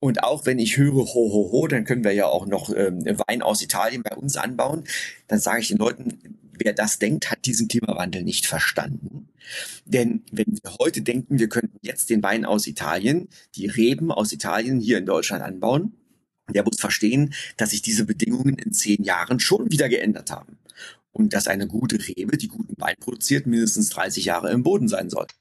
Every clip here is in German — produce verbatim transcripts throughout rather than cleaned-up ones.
Und auch wenn ich höre, ho, ho, ho, dann können wir ja auch noch ähm, Wein aus Italien bei uns anbauen. Dann sage ich den Leuten, wer das denkt, hat diesen Klimawandel nicht verstanden. Denn wenn wir heute denken, wir könnten jetzt den Wein aus Italien, die Reben aus Italien hier in Deutschland anbauen, der muss verstehen, dass sich diese Bedingungen in zehn Jahren schon wieder geändert haben. Und dass eine gute Rebe, die guten Wein produziert, mindestens dreißig Jahre im Boden sein soll.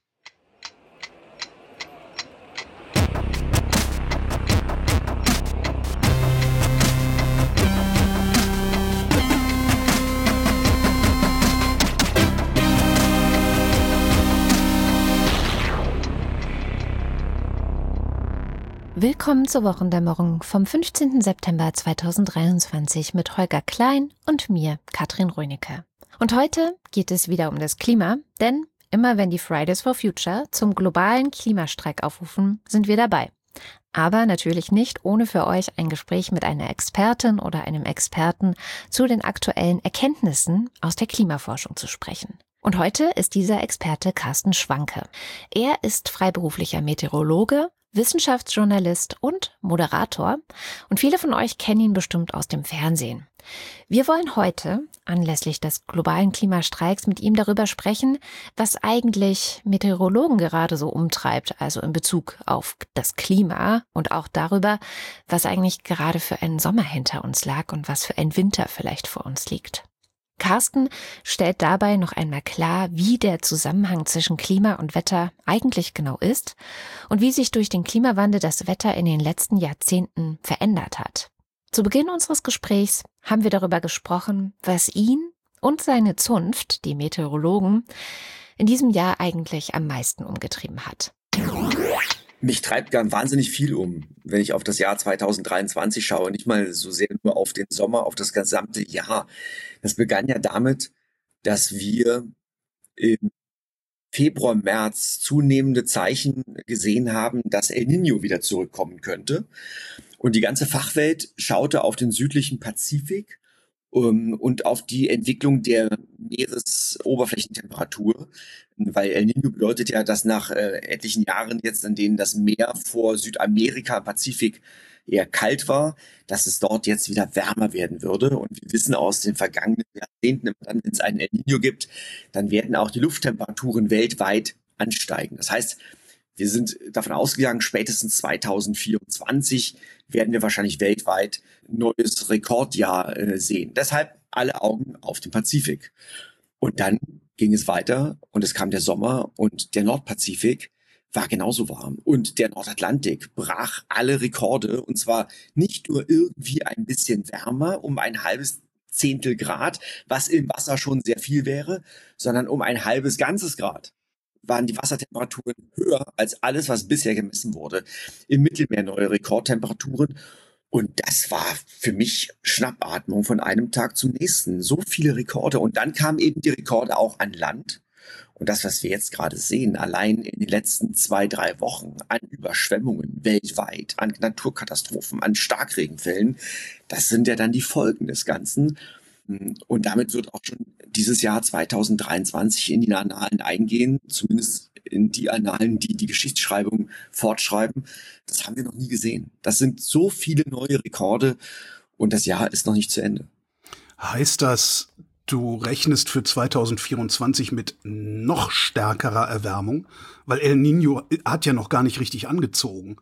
Willkommen zur Wochendämmerung vom fünfzehnten September zweitausenddreiundzwanzig mit Holger Klein und mir, Katrin Rönecke. Und heute geht es wieder um das Klima, denn immer wenn die Fridays for Future zum globalen Klimastreik aufrufen, sind wir dabei. Aber natürlich nicht ohne für euch ein Gespräch mit einer Expertin oder einem Experten zu den aktuellen Erkenntnissen aus der Klimaforschung zu sprechen. Und heute ist dieser Experte Carsten Schwanke. Er ist freiberuflicher Meteorologe, Wissenschaftsjournalist und Moderator und viele von euch kennen ihn bestimmt aus dem Fernsehen. Wir wollen heute anlässlich des globalen Klimastreiks mit ihm darüber sprechen, was eigentlich Meteorologen gerade so umtreibt, also in Bezug auf das Klima und auch darüber, was eigentlich gerade für einen Sommer hinter uns lag und was für ein Winter vielleicht vor uns liegt. Carsten stellt dabei noch einmal klar, wie der Zusammenhang zwischen Klima und Wetter eigentlich genau ist und wie sich durch den Klimawandel das Wetter in den letzten Jahrzehnten verändert hat. Zu Beginn unseres Gesprächs haben wir darüber gesprochen, was ihn und seine Zunft, die Meteorologen, in diesem Jahr eigentlich am meisten umgetrieben hat. Mich treibt ganz wahnsinnig viel um, wenn ich auf das Jahr zweitausenddreiundzwanzig schaue, nicht mal so sehr nur auf den Sommer, auf das gesamte Jahr. Das begann ja damit, dass wir im Februar, März zunehmende Zeichen gesehen haben, dass El Niño wieder zurückkommen könnte. Und die ganze Fachwelt schaute auf den südlichen Pazifik um, und auf die Entwicklung der Meeresoberflächentemperatur. Weil El Niño bedeutet ja, dass nach äh, etlichen Jahren jetzt, in denen das Meer vor Südamerika, Pazifik eher kalt war, dass es dort jetzt wieder wärmer werden würde. Und wir wissen aus den vergangenen Jahrzehnten, wenn es einen El Niño gibt, dann werden auch die Lufttemperaturen weltweit ansteigen. Das heißt, wir sind davon ausgegangen, spätestens zweitausendvierundzwanzig werden wir wahrscheinlich weltweit ein neues Rekordjahr äh, sehen. Deshalb alle Augen auf den Pazifik. Und dann ging es weiter und es kam der Sommer und der Nordpazifik war genauso warm. Und der Nordatlantik brach alle Rekorde und zwar nicht nur irgendwie ein bisschen wärmer, um ein halbes Zehntel Grad, was im Wasser schon sehr viel wäre, sondern um ein halbes ganzes Grad waren die Wassertemperaturen höher als alles, was bisher gemessen wurde. Im Mittelmeer neue Rekordtemperaturen. Und das war für mich Schnappatmung von einem Tag zum nächsten. So viele Rekorde. Und dann kamen eben die Rekorde auch an Land. Und das, was wir jetzt gerade sehen, allein in den letzten zwei, drei Wochen an Überschwemmungen weltweit, an Naturkatastrophen, an Starkregenfällen, das sind ja dann die Folgen des Ganzen. Und damit wird auch schon dieses Jahr zweitausenddreiundzwanzig in die Annalen eingehen, zumindest in die Annalen, die die Geschichtsschreibung fortschreiben. Das haben wir noch nie gesehen. Das sind so viele neue Rekorde und das Jahr ist noch nicht zu Ende. Heißt das, du rechnest für zweitausendvierundzwanzig mit noch stärkerer Erwärmung? Weil El Niño hat ja noch gar nicht richtig angezogen.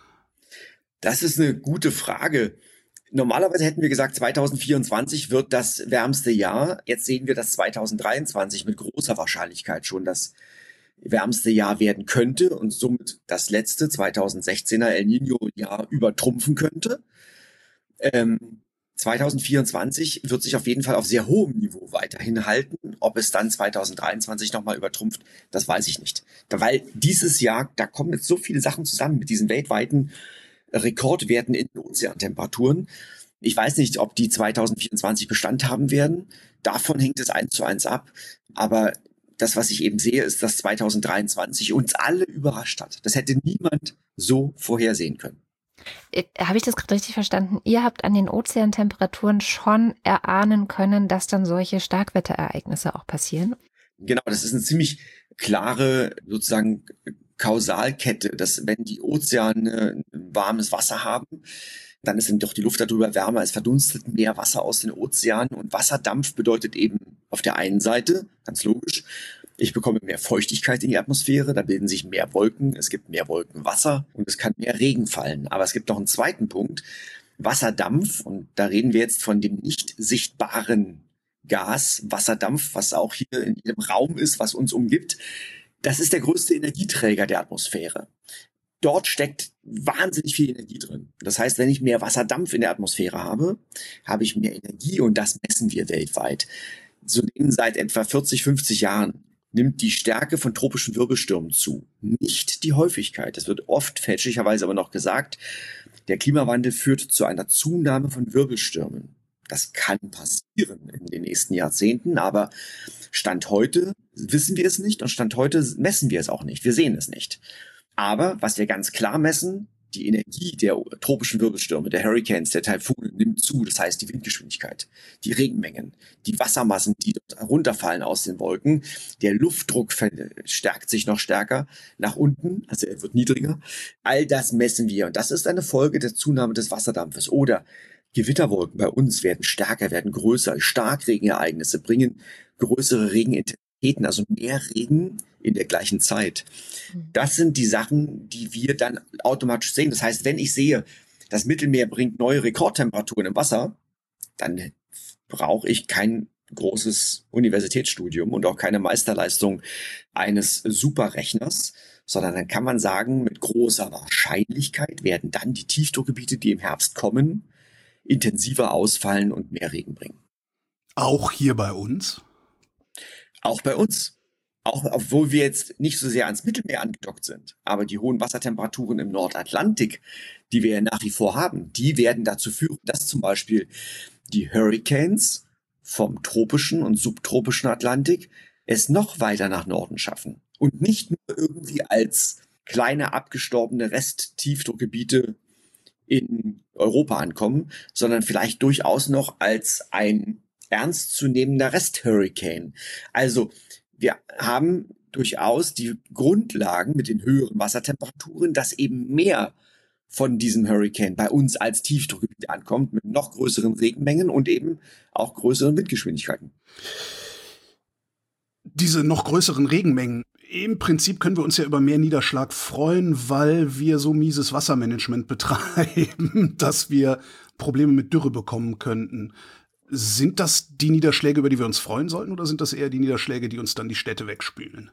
Das ist eine gute Frage. Normalerweise hätten wir gesagt, zweitausendvierundzwanzig wird das wärmste Jahr. Jetzt sehen wir, dass zweitausenddreiundzwanzig mit großer Wahrscheinlichkeit schon das wärmste Jahr werden könnte und somit das letzte zweitausendsechzehner El Niño-Jahr übertrumpfen könnte. Ähm, zweitausendvierundzwanzig wird sich auf jeden Fall auf sehr hohem Niveau weiterhin halten. Ob es dann zweitausenddreiundzwanzig nochmal übertrumpft, das weiß ich nicht. Weil dieses Jahr, da kommen jetzt so viele Sachen zusammen mit diesen weltweiten Rekordwerten in den Ozeantemperaturen. Ich weiß nicht, ob die zweitausendvierundzwanzig Bestand haben werden. Davon hängt es eins zu eins ab. Aber das, was ich eben sehe, ist, dass zweitausenddreiundzwanzig uns alle überrascht hat. Das hätte niemand so vorhersehen können. Habe ich das gerade richtig verstanden? Ihr habt an den Ozeantemperaturen schon erahnen können, dass dann solche Starkwetterereignisse auch passieren? Genau, das ist eine ziemlich klare, sozusagen Kausalkette, dass wenn die Ozeane warmes Wasser haben, dann ist dann doch die Luft darüber wärmer, es verdunstet mehr Wasser aus den Ozeanen und Wasserdampf bedeutet eben auf der einen Seite, ganz logisch, ich bekomme mehr Feuchtigkeit in die Atmosphäre, da bilden sich mehr Wolken, es gibt mehr Wolkenwasser und es kann mehr Regen fallen. Aber es gibt noch einen zweiten Punkt, Wasserdampf, und da reden wir jetzt von dem nicht sichtbaren Gas, Wasserdampf, was auch hier in jedem Raum ist, was uns umgibt. Das ist der größte Energieträger der Atmosphäre. Dort steckt wahnsinnig viel Energie drin. Das heißt, wenn ich mehr Wasserdampf in der Atmosphäre habe, habe ich mehr Energie und das messen wir weltweit. Zudem seit etwa vierzig, fünfzig Jahren nimmt die Stärke von tropischen Wirbelstürmen zu, nicht die Häufigkeit. Es wird oft fälschlicherweise aber noch gesagt, der Klimawandel führt zu einer Zunahme von Wirbelstürmen. Das kann passieren in den nächsten Jahrzehnten, aber Stand heute wissen wir es nicht und Stand heute messen wir es auch nicht. Wir sehen es nicht. Aber was wir ganz klar messen, die Energie der tropischen Wirbelstürme, der Hurricanes, der Taifune nimmt zu. Das heißt, die Windgeschwindigkeit, die Regenmengen, die Wassermassen, die dort runterfallen aus den Wolken. Der Luftdruck stärkt sich noch stärker nach unten, also er wird niedriger. All das messen wir und das ist eine Folge der Zunahme des Wasserdampfes. Oder Gewitterwolken bei uns werden stärker, werden größer. Starkregenereignisse bringen größere Regenintensitäten, also mehr Regen in der gleichen Zeit. Das sind die Sachen, die wir dann automatisch sehen. Das heißt, wenn ich sehe, das Mittelmeer bringt neue Rekordtemperaturen im Wasser, dann brauche ich kein großes Universitätsstudium und auch keine Meisterleistung eines Superrechners, sondern dann kann man sagen, mit großer Wahrscheinlichkeit werden dann die Tiefdruckgebiete, die im Herbst kommen, intensiver ausfallen und mehr Regen bringen. Auch hier bei uns? Auch bei uns. Auch obwohl wir jetzt nicht so sehr ans Mittelmeer angedockt sind. Aber die hohen Wassertemperaturen im Nordatlantik, die wir ja nach wie vor haben, die werden dazu führen, dass zum Beispiel die Hurricanes vom tropischen und subtropischen Atlantik es noch weiter nach Norden schaffen. Und nicht nur irgendwie als kleine abgestorbene Resttiefdruckgebiete in Europa ankommen, sondern vielleicht durchaus noch als ein ernstzunehmender Resthurrikan. Also wir haben durchaus die Grundlagen mit den höheren Wassertemperaturen, dass eben mehr von diesem Hurrikan bei uns als Tiefdruckgebiet ankommt, mit noch größeren Regenmengen und eben auch größeren Windgeschwindigkeiten. Diese noch größeren Regenmengen, im Prinzip können wir uns ja über mehr Niederschlag freuen, weil wir so mieses Wassermanagement betreiben, dass wir Probleme mit Dürre bekommen könnten. Sind das die Niederschläge, über die wir uns freuen sollten, oder sind das eher die Niederschläge, die uns dann die Städte wegspülen?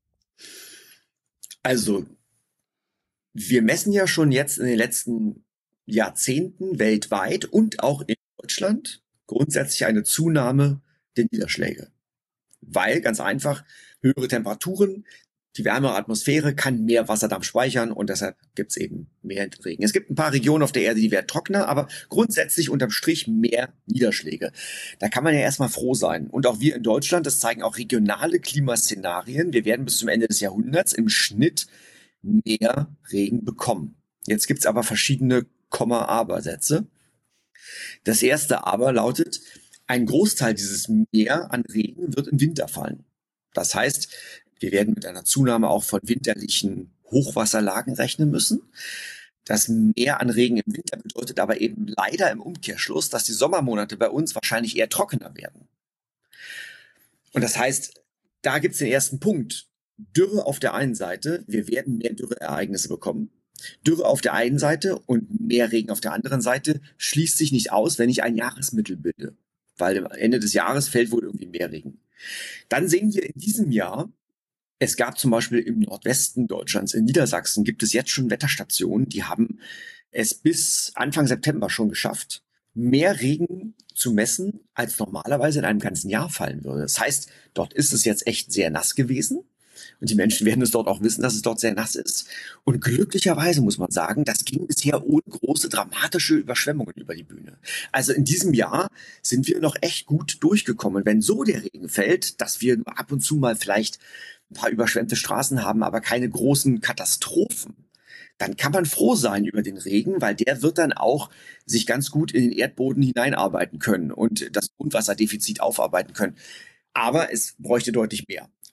Also, wir messen ja schon jetzt in den letzten Jahrzehnten weltweit und auch in Deutschland grundsätzlich eine Zunahme der Niederschläge. Weil, ganz einfach, höhere Temperaturen, die wärmere Atmosphäre kann mehr Wasserdampf speichern und deshalb gibt's eben mehr Regen. Es gibt ein paar Regionen auf der Erde, die werden trockener, aber grundsätzlich unterm Strich mehr Niederschläge. Da kann man ja erstmal froh sein. Und auch wir in Deutschland, das zeigen auch regionale Klimaszenarien, wir werden bis zum Ende des Jahrhunderts im Schnitt mehr Regen bekommen. Jetzt gibt's aber verschiedene Komma-Aber-Sätze. Das erste Aber lautet, ein Großteil dieses Mehr an Regen wird im Winter fallen. Das heißt, wir werden mit einer Zunahme auch von winterlichen Hochwasserlagen rechnen müssen. Das Mehr an Regen im Winter bedeutet aber eben leider im Umkehrschluss, dass die Sommermonate bei uns wahrscheinlich eher trockener werden. Und das heißt, da gibt's den ersten Punkt. Dürre auf der einen Seite, wir werden mehr Dürreereignisse bekommen. Dürre auf der einen Seite und mehr Regen auf der anderen Seite schließt sich nicht aus, wenn ich ein Jahresmittel bilde. Weil am Ende des Jahres fällt wohl irgendwie mehr Regen. Dann sehen wir in diesem Jahr, es gab zum Beispiel im Nordwesten Deutschlands, in Niedersachsen, gibt es jetzt schon Wetterstationen, die haben es bis Anfang September schon geschafft, mehr Regen zu messen, als normalerweise in einem ganzen Jahr fallen würde. Das heißt, dort ist es jetzt echt sehr nass gewesen. Und die Menschen werden es dort auch wissen, dass es dort sehr nass ist. Und glücklicherweise muss man sagen, das ging bisher ohne große dramatische Überschwemmungen über die Bühne. Also in diesem Jahr sind wir noch echt gut durchgekommen. Wenn so der Regen fällt, dass wir nur ab und zu mal vielleicht ein paar überschwemmte Straßen haben, aber keine großen Katastrophen, dann kann man froh sein über den Regen, weil der wird dann auch sich ganz gut in den Erdboden hineinarbeiten können und das Grundwasserdefizit aufarbeiten können. Aber es bräuchte deutlich mehr.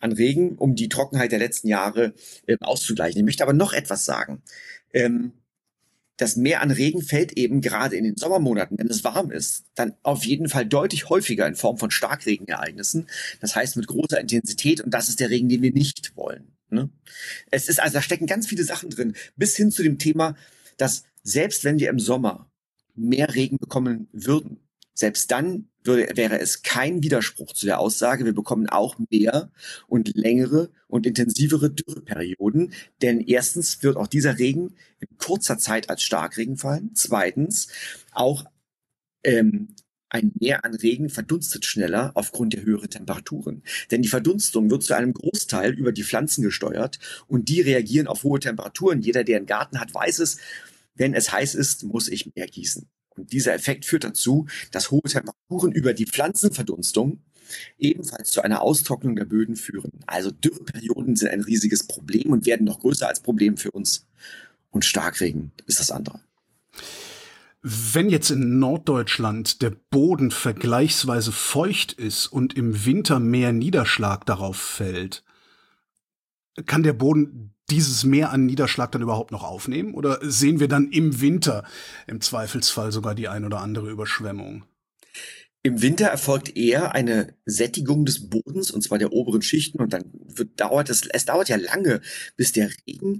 an Regen, um die Trockenheit der letzten Jahre äh, auszugleichen. Ich möchte aber noch etwas sagen. Ähm, das Mehr an Regen fällt eben gerade in den Sommermonaten, wenn es warm ist, dann auf jeden Fall deutlich häufiger in Form von Starkregenereignissen. Das heißt mit großer Intensität, und das ist der Regen, den wir nicht wollen. Ne? Es ist also, da stecken ganz viele Sachen drin, bis hin zu dem Thema, dass selbst wenn wir im Sommer mehr Regen bekommen würden, selbst dann würde, wäre es kein Widerspruch zu der Aussage, wir bekommen auch mehr und längere und intensivere Dürreperioden. Denn erstens wird auch dieser Regen in kurzer Zeit als Starkregen fallen. Zweitens, auch ähm, ein Mehr an Regen verdunstet schneller aufgrund der höheren Temperaturen. Denn die Verdunstung wird zu einem Großteil über die Pflanzen gesteuert und die reagieren auf hohe Temperaturen. Jeder, der einen Garten hat, weiß es, wenn es heiß ist, muss ich mehr gießen. Und dieser Effekt führt dazu, dass hohe Temperaturen über die Pflanzenverdunstung ebenfalls zu einer Austrocknung der Böden führen. Also Dürreperioden sind ein riesiges Problem und werden noch größer als Problem für uns. Und Starkregen ist das andere. Wenn jetzt in Norddeutschland der Boden vergleichsweise feucht ist und im Winter mehr Niederschlag darauf fällt, kann der Boden dieses Mehr an Niederschlag dann überhaupt noch aufnehmen? Oder sehen wir dann im Winter im Zweifelsfall sogar die ein oder andere Überschwemmung? Im Winter erfolgt eher eine Sättigung des Bodens, und zwar der oberen Schichten. Und dann wird, dauert es, es dauert ja lange, bis der Regen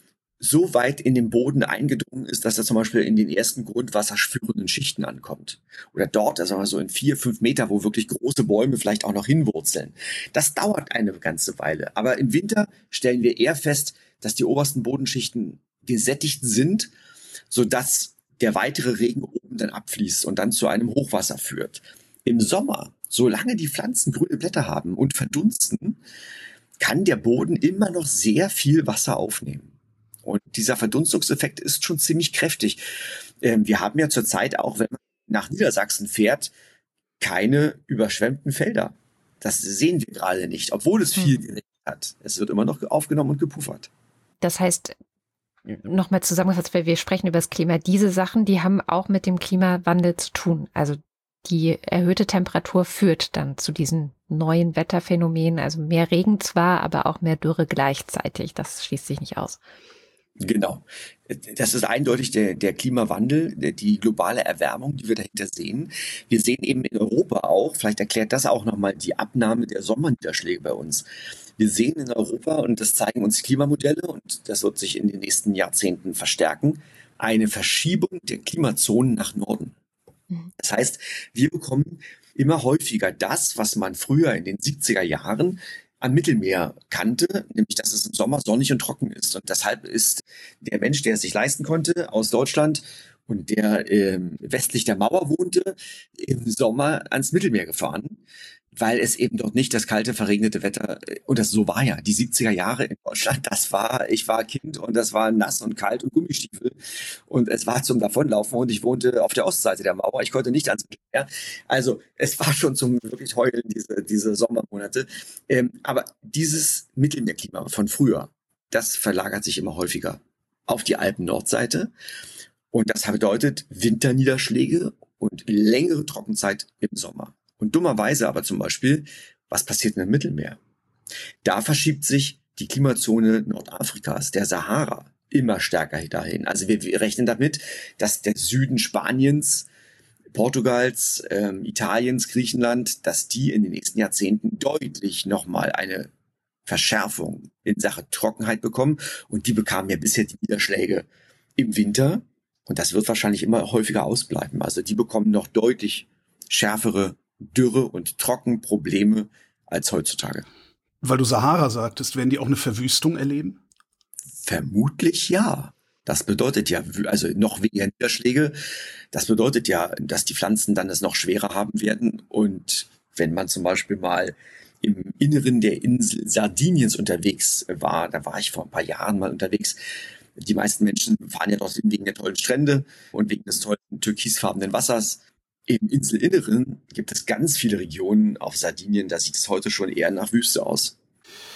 so weit in den Boden eingedrungen ist, dass er zum Beispiel in den ersten grundwasserführenden Schichten ankommt. Oder dort, also so in vier, fünf Meter, wo wirklich große Bäume vielleicht auch noch hinwurzeln. Das dauert eine ganze Weile. Aber im Winter stellen wir eher fest, dass die obersten Bodenschichten gesättigt sind, sodass der weitere Regen oben dann abfließt und dann zu einem Hochwasser führt. Im Sommer, solange die Pflanzen grüne Blätter haben und verdunsten, kann der Boden immer noch sehr viel Wasser aufnehmen. Und dieser Verdunstungseffekt ist schon ziemlich kräftig. Ähm, wir haben ja zurzeit auch, wenn man nach Niedersachsen fährt, keine überschwemmten Felder. Das sehen wir gerade nicht, obwohl es viel geregnet hat. Es wird immer noch aufgenommen und gepuffert. Das heißt, nochmal zusammengefasst, weil wir sprechen über das Klima, diese Sachen, die haben auch mit dem Klimawandel zu tun. Also die erhöhte Temperatur führt dann zu diesen neuen Wetterphänomenen, also mehr Regen zwar, aber auch mehr Dürre gleichzeitig. Das schließt sich nicht aus. Genau. Das ist eindeutig der, der Klimawandel, die globale Erwärmung, die wir dahinter sehen. Wir sehen eben in Europa auch, vielleicht erklärt das auch nochmal die Abnahme der Sommerniederschläge bei uns. Wir sehen in Europa, und das zeigen uns Klimamodelle, und das wird sich in den nächsten Jahrzehnten verstärken, eine Verschiebung der Klimazonen nach Norden. Das heißt, wir bekommen immer häufiger das, was man früher in den siebziger Jahren am Mittelmeer kannte, nämlich dass es im Sommer sonnig und trocken ist. Und deshalb ist der Mensch, der es sich leisten konnte, aus Deutschland und der ähm, westlich der Mauer wohnte, im Sommer ans Mittelmeer gefahren, weil es eben dort nicht das kalte, verregnete Wetter, und das so war ja, die siebziger Jahre in Deutschland, das war, ich war Kind und das war nass und kalt und Gummistiefel und es war zum Davonlaufen und ich wohnte auf der Ostseite der Mauer, ich konnte nicht ans Mittelmeer. Also es war schon zum wirklich Heulen, diese, diese Sommermonate. Ähm, aber dieses Mittelmeerklima von früher, das verlagert sich immer häufiger auf die Alpen-Nordseite und das bedeutet Winterniederschläge und längere Trockenzeit im Sommer. Und dummerweise aber zum Beispiel, was passiert im Mittelmeer? Da verschiebt sich die Klimazone Nordafrikas, der Sahara, immer stärker dahin. Also wir, wir rechnen damit, dass der Süden Spaniens, Portugals, ähm, Italiens, Griechenland, dass die in den nächsten Jahrzehnten deutlich nochmal eine Verschärfung in Sache Trockenheit bekommen. Und die bekamen ja bisher die Niederschläge im Winter. Und das wird wahrscheinlich immer häufiger ausbleiben. Also die bekommen noch deutlich schärfere Dürre- und Trockenprobleme als heutzutage. Weil du Sahara sagtest, werden die auch eine Verwüstung erleben? Vermutlich ja. Das bedeutet ja, also noch weniger Niederschläge. Das bedeutet ja, dass die Pflanzen dann es noch schwerer haben werden. Und wenn man zum Beispiel mal im Inneren der Insel Sardiniens unterwegs war, da war ich vor ein paar Jahren mal unterwegs. Die meisten Menschen fahren ja dorthin wegen der tollen Strände und wegen des tollen türkisfarbenen Wassers. Im Inselinneren gibt es ganz viele Regionen auf Sardinien, da sieht es heute schon eher nach Wüste aus.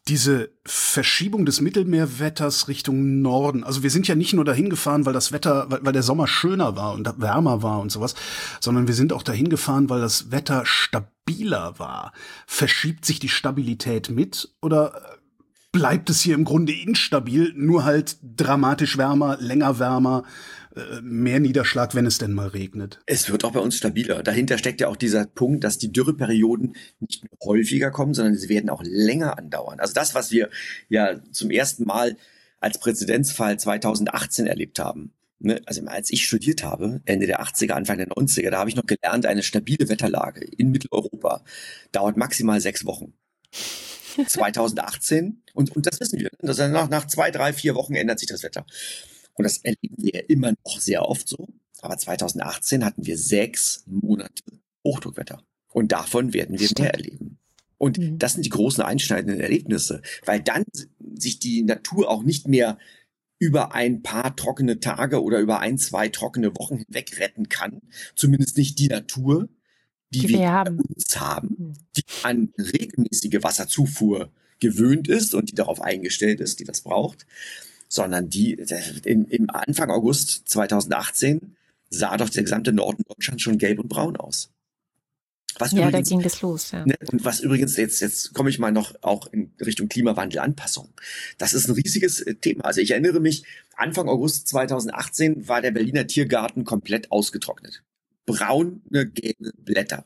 Diese Verschiebung des Mittelmeerwetters Richtung Norden, also wir sind ja nicht nur dahin gefahren, weil das Wetter, weil, weil der Sommer schöner war und wärmer war und sowas, sondern wir sind auch dahin gefahren, weil das Wetter stabiler war. Verschiebt sich die Stabilität mit oder bleibt es hier im Grunde instabil, nur halt dramatisch wärmer, länger wärmer, mehr Niederschlag, wenn es denn mal regnet? Es wird auch bei uns stabiler. Dahinter steckt ja auch dieser Punkt, dass die Dürreperioden nicht nur häufiger kommen, sondern sie werden auch länger andauern. Also das, was wir ja zum ersten Mal als Präzedenzfall zweitausendachtzehn erlebt haben. Ne? Also als ich studiert habe, Ende der achtziger, Anfang der neunziger, da habe ich noch gelernt, eine stabile Wetterlage in Mitteleuropa dauert maximal sechs Wochen. zweitausendachtzehn, und, und das wissen wir, das ist nach, nach zwei, drei, vier Wochen ändert sich das Wetter. Und das erleben wir immer noch sehr oft so. Aber zweitausendachtzehn hatten wir sechs Monate Hochdruckwetter. Und davon werden wir mehr erleben. Und mhm. das sind die großen einschneidenden Erlebnisse. Weil dann sich die Natur auch nicht mehr über ein paar trockene Tage oder über ein, zwei trockene Wochen hinweg retten kann. Zumindest nicht die Natur, die, die wir, wir haben. bei uns haben, die an regelmäßige Wasserzufuhr gewöhnt ist und die darauf eingestellt ist, die das braucht. Sondern die in, im Anfang August zweitausendachtzehn sah doch der gesamte Norden Deutschlands schon gelb und braun aus. Was ja, übrigens, da ging das los. Ja. Ne, und was übrigens, jetzt, jetzt komme ich mal noch auch in Richtung Klimawandelanpassung. Das ist ein riesiges Thema. Also ich erinnere mich, Anfang August zweitausendachtzehn war der Berliner Tiergarten komplett ausgetrocknet. Braune, gelbe Blätter.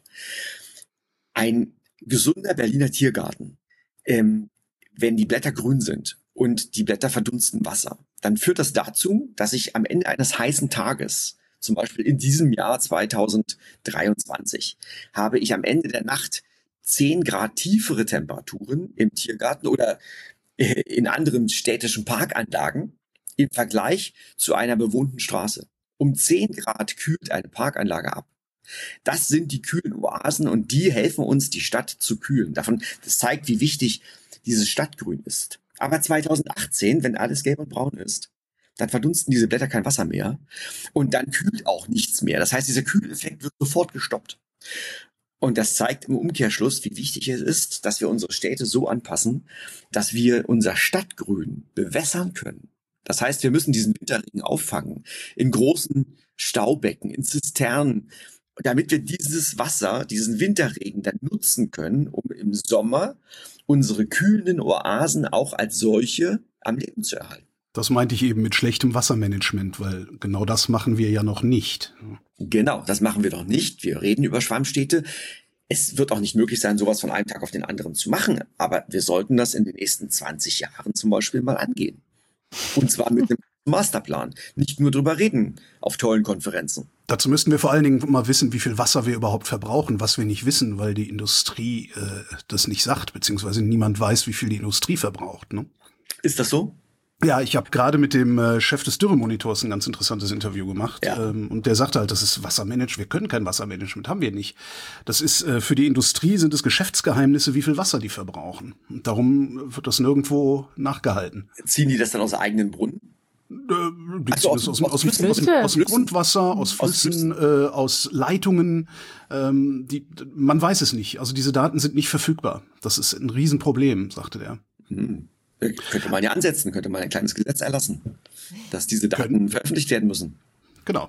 Ein gesunder Berliner Tiergarten, ähm, wenn die Blätter grün sind und die Blätter verdunsten Wasser, dann führt das dazu, dass ich am Ende eines heißen Tages, zum Beispiel in diesem Jahr zweitausenddreiundzwanzig, habe ich am Ende der Nacht zehn Grad tiefere Temperaturen im Tiergarten oder in anderen städtischen Parkanlagen im Vergleich zu einer bewohnten Straße. Um zehn Grad kühlt eine Parkanlage ab. Das sind die kühlen Oasen und die helfen uns, die Stadt zu kühlen. Davon, das zeigt, wie wichtig dieses Stadtgrün ist. Aber zweitausendachtzehn, wenn alles gelb und braun ist, dann verdunsten diese Blätter kein Wasser mehr und dann kühlt auch nichts mehr. Das heißt, dieser Kühleffekt wird sofort gestoppt. Und das zeigt im Umkehrschluss, wie wichtig es ist, dass wir unsere Städte so anpassen, dass wir unser Stadtgrün bewässern können. Das heißt, wir müssen diesen Winterregen auffangen in großen Staubecken, in Zisternen, damit wir dieses Wasser, diesen Winterregen dann nutzen können, um im Sommer unsere kühlenden Oasen auch als solche am Leben zu erhalten. Das meinte ich eben mit schlechtem Wassermanagement, weil genau das machen wir ja noch nicht. Genau, das machen wir noch nicht. Wir reden über Schwammstädte. Es wird auch nicht möglich sein, sowas von einem Tag auf den anderen zu machen. Aber wir sollten das in den nächsten zwanzig Jahren zum Beispiel mal angehen. Und zwar mit einem Masterplan. Nicht nur drüber reden auf tollen Konferenzen. Dazu müssten wir vor allen Dingen mal wissen, wie viel Wasser wir überhaupt verbrauchen, was wir nicht wissen, weil die Industrie äh, das nicht sagt, beziehungsweise niemand weiß, wie viel die Industrie verbraucht. Ne? Ist das so? Ja, ich habe gerade mit dem äh, Chef des Dürremonitors ein ganz interessantes Interview gemacht. Ja. Ähm, und der sagte halt, das ist Wassermanagement. Wir können kein Wassermanagement, haben wir nicht. Das ist äh, für die Industrie sind es Geschäftsgeheimnisse, wie viel Wasser die verbrauchen. Und darum wird das nirgendwo nachgehalten. Ziehen die das dann aus eigenen Brunnen? Äh, die Also ziehen aus- das aus, aus, aus aus, aus, aus Flüssen? Grundwasser, aus Aus Flüssen, äh, aus Leitungen. Ähm, die, man weiß es nicht. Also diese Daten sind nicht verfügbar. Das ist ein Riesenproblem, sagte der. Hm. Könnte man ja ansetzen, könnte man ein kleines Gesetz erlassen, dass diese Daten Können. veröffentlicht werden müssen. Genau.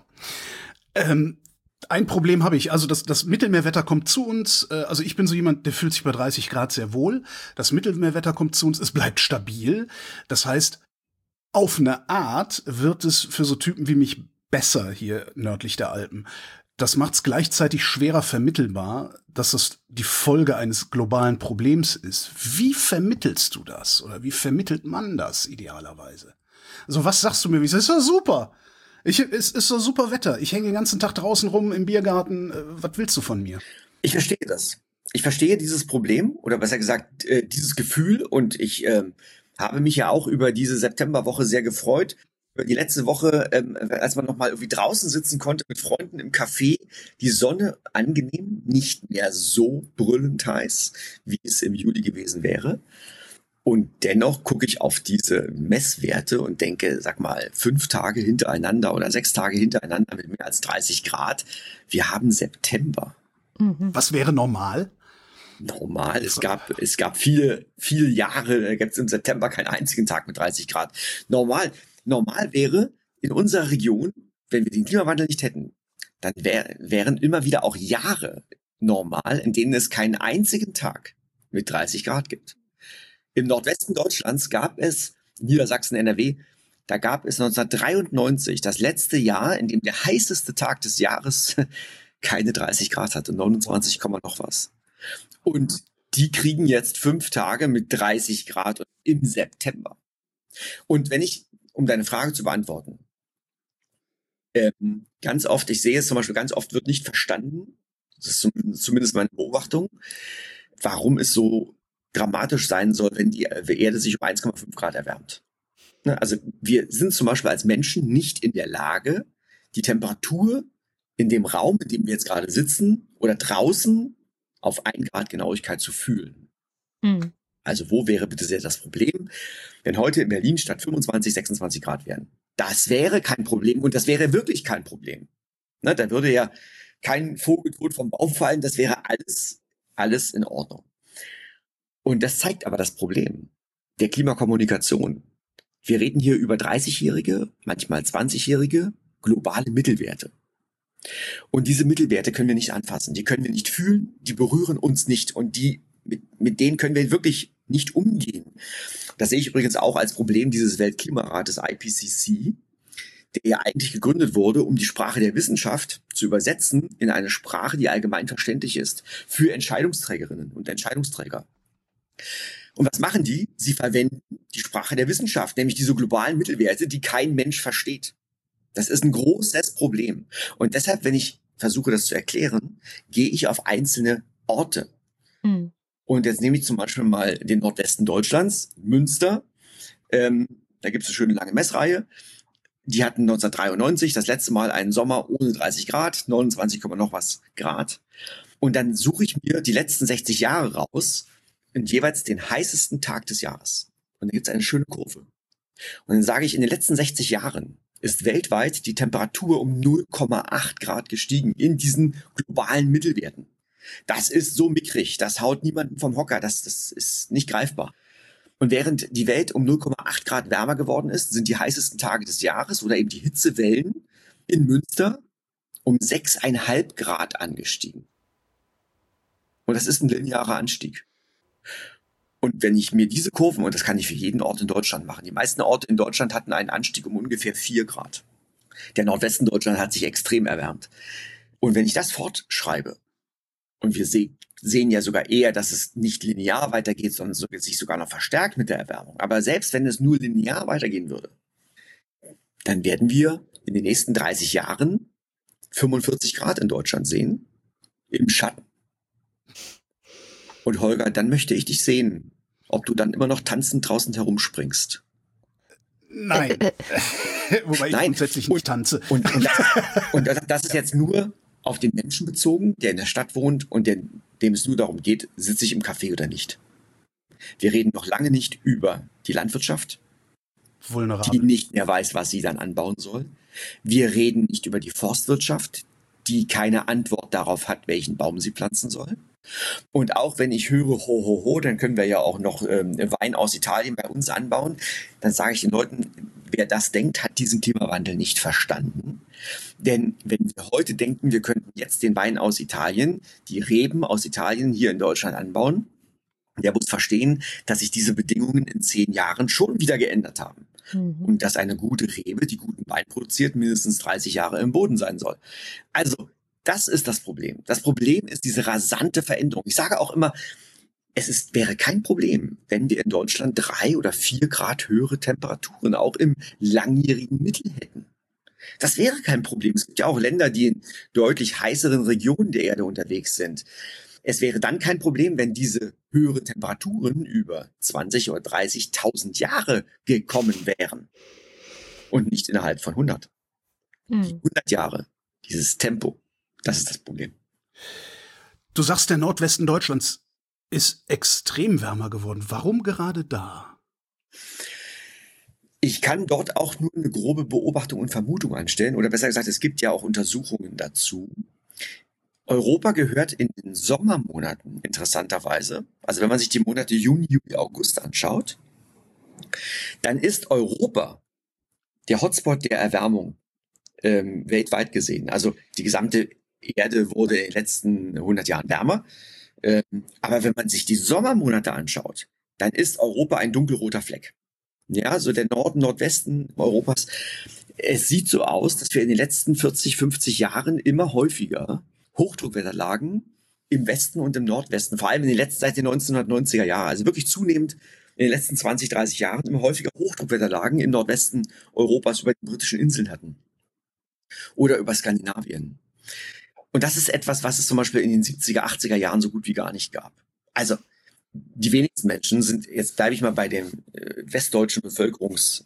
Ähm, ein Problem habe ich. Also das, das Mittelmeerwetter kommt zu uns. Äh, also ich bin so jemand, der fühlt sich bei dreißig Grad sehr wohl. Das Mittelmeerwetter kommt zu uns. Es bleibt stabil. Das heißt, auf eine Art wird es für so Typen wie mich besser hier nördlich der Alpen. Das macht es gleichzeitig schwerer vermittelbar, dass das die Folge eines globalen Problems ist. Wie vermittelst du das? Oder wie vermittelt man das idealerweise? Also was sagst du mir? Wie ist doch super? Ich, es ist so super Wetter. Ich hänge den ganzen Tag draußen rum im Biergarten. Äh, was willst du von mir? Ich verstehe das. Ich verstehe dieses Problem oder besser gesagt äh, dieses Gefühl und ich äh, habe mich ja auch über diese Septemberwoche sehr gefreut. Die letzte Woche, ähm, als man noch mal irgendwie draußen sitzen konnte mit Freunden im Café, die Sonne angenehm, nicht mehr so brüllend heiß, wie es im Juli gewesen wäre. Und dennoch gucke ich auf diese Messwerte und denke, sag mal, fünf Tage hintereinander oder sechs Tage hintereinander mit mehr als dreißig Grad. Wir haben September. Mhm. Was wäre normal? Normal, es gab, es gab viele, viele Jahre, da gibt es im September keinen einzigen Tag mit dreißig Grad. Normal, normal wäre in unserer Region, wenn wir den Klimawandel nicht hätten, dann wär, wären immer wieder auch Jahre normal, in denen es keinen einzigen Tag mit dreißig Grad gibt. Im Nordwesten Deutschlands gab es, Niedersachsen, N R W, da gab es neunzehnhundertdreiundneunzig das letzte Jahr, in dem der heißeste Tag des Jahres keine dreißig Grad hatte, neunundzwanzig, noch was. Und die kriegen jetzt fünf Tage mit dreißig Grad im September. Und wenn ich, um deine Frage zu beantworten, ähm, ganz oft, ich sehe es zum Beispiel, ganz oft wird nicht verstanden, das ist zumindest meine Beobachtung, warum es so dramatisch sein soll, wenn die Erde sich um eins Komma fünf Grad erwärmt. Also wir sind zum Beispiel als Menschen nicht in der Lage, die Temperatur in dem Raum, in dem wir jetzt gerade sitzen oder draußen auf ein Grad Genauigkeit zu fühlen. Mhm. Also wo wäre bitte sehr das Problem, wenn heute in Berlin statt fünfundzwanzig, sechsundzwanzig Grad wären? Das wäre kein Problem und das wäre wirklich kein Problem. Ne, da würde ja kein Vogel tot vom Baum fallen, das wäre alles, alles in Ordnung. Und das zeigt aber das Problem der Klimakommunikation. Wir reden hier über dreißigjährige, manchmal zwanzigjährige globale Mittelwerte. Und diese Mittelwerte können wir nicht anfassen, die können wir nicht fühlen, die berühren uns nicht und die mit, mit denen können wir wirklich nicht umgehen. Das sehe ich übrigens auch als Problem dieses Weltklimarates I P C C, der ja eigentlich gegründet wurde, um die Sprache der Wissenschaft zu übersetzen in eine Sprache, die allgemein verständlich ist für Entscheidungsträgerinnen und Entscheidungsträger. Und was machen die? Sie verwenden die Sprache der Wissenschaft, nämlich diese globalen Mittelwerte, die kein Mensch versteht. Das ist ein großes Problem. Und deshalb, wenn ich versuche, das zu erklären, gehe ich auf einzelne Orte. Mhm. Und jetzt nehme ich zum Beispiel mal den Nordwesten Deutschlands, Münster. Ähm, da gibt es eine schöne lange Messreihe. Die hatten neunzehnhundertdreiundneunzig das letzte Mal einen Sommer ohne dreißig Grad, neunundzwanzig, noch was Grad. Und dann suche ich mir die letzten sechzig Jahre raus und jeweils den heißesten Tag des Jahres. Und dann gibt es eine schöne Kurve. Und dann sage ich, in den letzten sechzig Jahren ist weltweit die Temperatur um null Komma acht Grad gestiegen in diesen globalen Mittelwerten. Das ist so mickrig, das haut niemanden vom Hocker, das, das ist nicht greifbar. Und während die Welt um null Komma acht Grad wärmer geworden ist, sind die heißesten Tage des Jahres oder eben die Hitzewellen in Münster um sechs Komma fünf Grad angestiegen. Und das ist ein linearer Anstieg. Und wenn ich mir diese Kurven, und das kann ich für jeden Ort in Deutschland machen, die meisten Orte in Deutschland hatten einen Anstieg um ungefähr vier Grad. Der Nordwesten Deutschland hat sich extrem erwärmt. Und wenn ich das fortschreibe, und wir se- sehen ja sogar eher, dass es nicht linear weitergeht, sondern so, sich sogar noch verstärkt mit der Erwärmung. Aber selbst wenn es nur linear weitergehen würde, dann werden wir in den nächsten dreißig Jahren fünfundvierzig Grad in Deutschland sehen, im Schatten. Und Holger, dann möchte ich dich sehen, ob du dann immer noch tanzend draußen herumspringst. Nein. Wobei ich Nein. grundsätzlich nicht tanze. Und, und, das, und das ist jetzt nur auf den Menschen bezogen, der in der Stadt wohnt und der, dem es nur darum geht, sitze ich im Café oder nicht. Wir reden noch lange nicht über die Landwirtschaft, Vulnerable. Die nicht mehr weiß, was sie dann anbauen soll. Wir reden nicht über die Forstwirtschaft, die keine Antwort darauf hat, welchen Baum sie pflanzen soll. Und auch wenn ich höre, ho, ho, ho, dann können wir ja auch noch ähm, Wein aus Italien bei uns anbauen. Dann sage ich den Leuten, wer das denkt, hat diesen Klimawandel nicht verstanden. Denn wenn wir heute denken, wir könnten jetzt den Wein aus Italien, die Reben aus Italien hier in Deutschland anbauen, der muss verstehen, dass sich diese Bedingungen in zehn Jahren schon wieder geändert haben. Mhm. Und dass eine gute Rebe, die guten Wein produziert, mindestens dreißig Jahre im Boden sein soll. Also, das ist das Problem. Das Problem ist diese rasante Veränderung. Ich sage auch immer, es ist, wäre kein Problem, wenn wir in Deutschland drei oder vier Grad höhere Temperaturen auch im langjährigen Mittel hätten. Das wäre kein Problem. Es gibt ja auch Länder, die in deutlich heißeren Regionen der Erde unterwegs sind. Es wäre dann kein Problem, wenn diese höheren Temperaturen über zwanzig oder dreißigtausend Jahre gekommen wären. Und nicht innerhalb von hundert. Hm. Die hundert Jahre, dieses Tempo. Das ist das Problem. Du sagst, der Nordwesten Deutschlands ist extrem wärmer geworden. Warum gerade da? Ich kann dort auch nur eine grobe Beobachtung und Vermutung anstellen. Oder besser gesagt, es gibt ja auch Untersuchungen dazu. Europa gehört in den Sommermonaten interessanterweise, also wenn man sich die Monate Juni, Juli, August anschaut, dann ist Europa der Hotspot der Erwärmung ähm, weltweit gesehen. Also die gesamte Erde wurde in den letzten hundert Jahren wärmer. Ähm, aber wenn man sich die Sommermonate anschaut, dann ist Europa ein dunkelroter Fleck. Ja, so der Norden, Nordwesten Europas. Es sieht so aus, dass wir in den letzten vierzig, fünfzig Jahren immer häufiger Hochdruckwetterlagen im Westen und im Nordwesten, vor allem in den letzten, seit den neunzehnhundertneunziger Jahren, also wirklich zunehmend in den letzten zwanzig, dreißig Jahren immer häufiger Hochdruckwetterlagen im Nordwesten Europas über die britischen Inseln hatten. Oder über Skandinavien. Und das ist etwas, was es zum Beispiel in den siebziger, achtziger Jahren so gut wie gar nicht gab. Also, die wenigsten Menschen sind, jetzt bleibe ich mal bei dem äh, westdeutschen Bevölkerungs,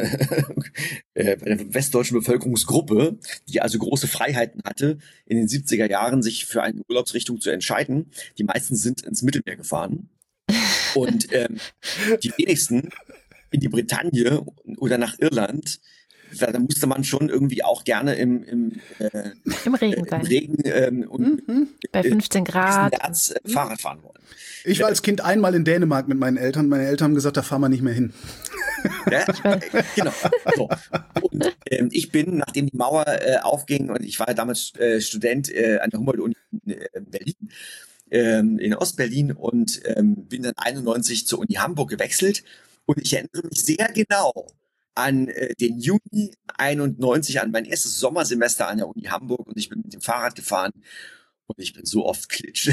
äh, bei der westdeutschen Bevölkerungsgruppe, die also große Freiheiten hatte, in den siebziger Jahren sich für eine Urlaubsrichtung zu entscheiden. Die meisten sind ins Mittelmeer gefahren. Und ähm, die wenigsten in die Bretagne oder nach Irland. Da musste man schon irgendwie auch gerne im, im, äh, Im Regen sein. Im Regen ähm, und mhm. bei fünfzehn Grad März, äh, Fahrrad fahren wollen. Ich war als Kind einmal in Dänemark mit meinen Eltern. Meine Eltern haben gesagt, da fahren wir nicht mehr hin. Ja, genau. So. Und ähm, ich bin, nachdem die Mauer äh, aufging, und ich war damals äh, Student äh, an der Humboldt-Uni in äh, Berlin, ähm, in Ostberlin, und ähm, bin dann einundneunzig zur Uni Hamburg gewechselt. Und ich erinnere mich sehr genau an äh, den Juni einundneunzig, an mein erstes Sommersemester an der Uni Hamburg, und ich bin mit dem Fahrrad gefahren und ich bin so oft klitsch.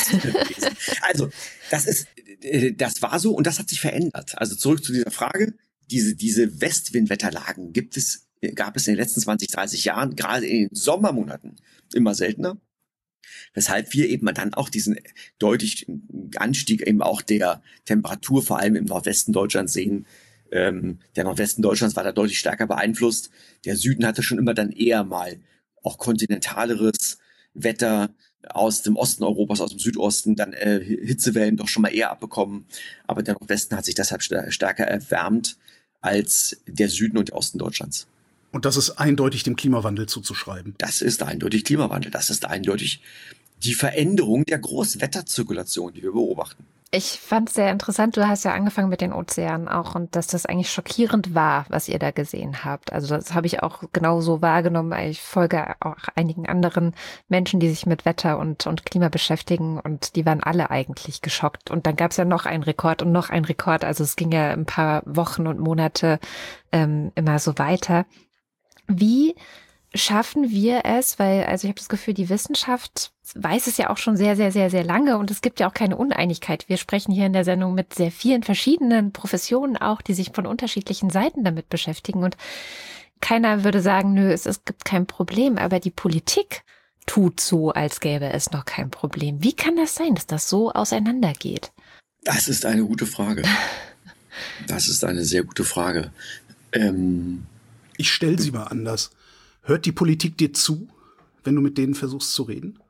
Also, das ist, äh, das war so, und das hat sich verändert. Also zurück zu dieser Frage, diese, diese Westwindwetterlagen gibt es, gab es in den letzten zwanzig, dreißig Jahren, gerade in den Sommermonaten, immer seltener. Weshalb wir eben dann auch diesen deutlichen Anstieg eben auch der Temperatur, vor allem im Nordwesten Deutschlands, sehen. Ähm, der Nordwesten Deutschlands war da deutlich stärker beeinflusst. Der Süden hatte schon immer dann eher mal auch kontinentaleres Wetter aus dem Osten Europas, aus dem Südosten, dann äh, Hitzewellen doch schon mal eher abbekommen. Aber der Nordwesten hat sich deshalb st- stärker erwärmt als der Süden und der Osten Deutschlands. Und das ist eindeutig dem Klimawandel zuzuschreiben. Das ist eindeutig Klimawandel. Das ist eindeutig die Veränderung der Großwetterzirkulation, die wir beobachten. Ich fand es sehr interessant, du hast ja angefangen mit den Ozeanen auch, und dass das eigentlich schockierend war, was ihr da gesehen habt. Also das habe ich auch genauso wahrgenommen. Ich folge auch einigen anderen Menschen, die sich mit Wetter und, und Klima beschäftigen, und die waren alle eigentlich geschockt. Und dann gab es ja noch einen Rekord und noch einen Rekord. Also es ging ja ein paar Wochen und Monate ähm, immer so weiter. Wie schaffen wir es, weil, also ich habe das Gefühl, die Wissenschaft weiß es ja auch schon sehr, sehr, sehr, sehr lange, und es gibt ja auch keine Uneinigkeit. Wir sprechen hier in der Sendung mit sehr vielen verschiedenen Professionen auch, die sich von unterschiedlichen Seiten damit beschäftigen, und keiner würde sagen, nö, es, es gibt kein Problem, aber die Politik tut so, als gäbe es noch kein Problem. Wie kann das sein, dass das so auseinandergeht? Das ist eine gute Frage. Das ist eine sehr gute Frage. Ähm Ich stelle sie mal anders. Hört die Politik dir zu, wenn du mit denen versuchst zu reden?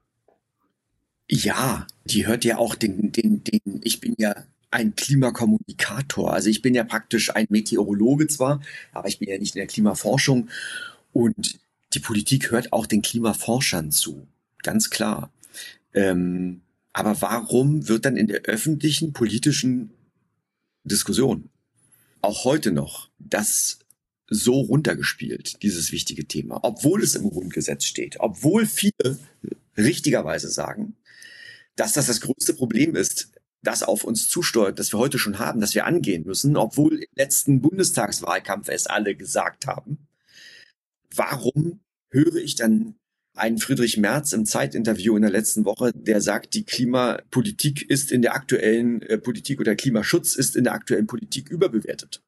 Ja, die hört ja auch den, den, den, ich bin ja ein Klimakommunikator. Also ich bin ja praktisch ein Meteorologe zwar, aber ich bin ja nicht in der Klimaforschung. Und die Politik hört auch den Klimaforschern zu. Ganz klar. Ähm, aber warum wird dann in der öffentlichen politischen Diskussion auch heute noch das so runtergespielt, dieses wichtige Thema, obwohl es im Grundgesetz steht, obwohl viele richtigerweise sagen, dass das das größte Problem ist, das auf uns zusteuert, das wir heute schon haben, das wir angehen müssen, obwohl im letzten Bundestagswahlkampf es alle gesagt haben. Warum höre ich dann einen Friedrich Merz im Zeitinterview in der letzten Woche, der sagt, die Klimapolitik ist in der aktuellen äh, Politik, oder Klimaschutz ist in der aktuellen Politik überbewertet?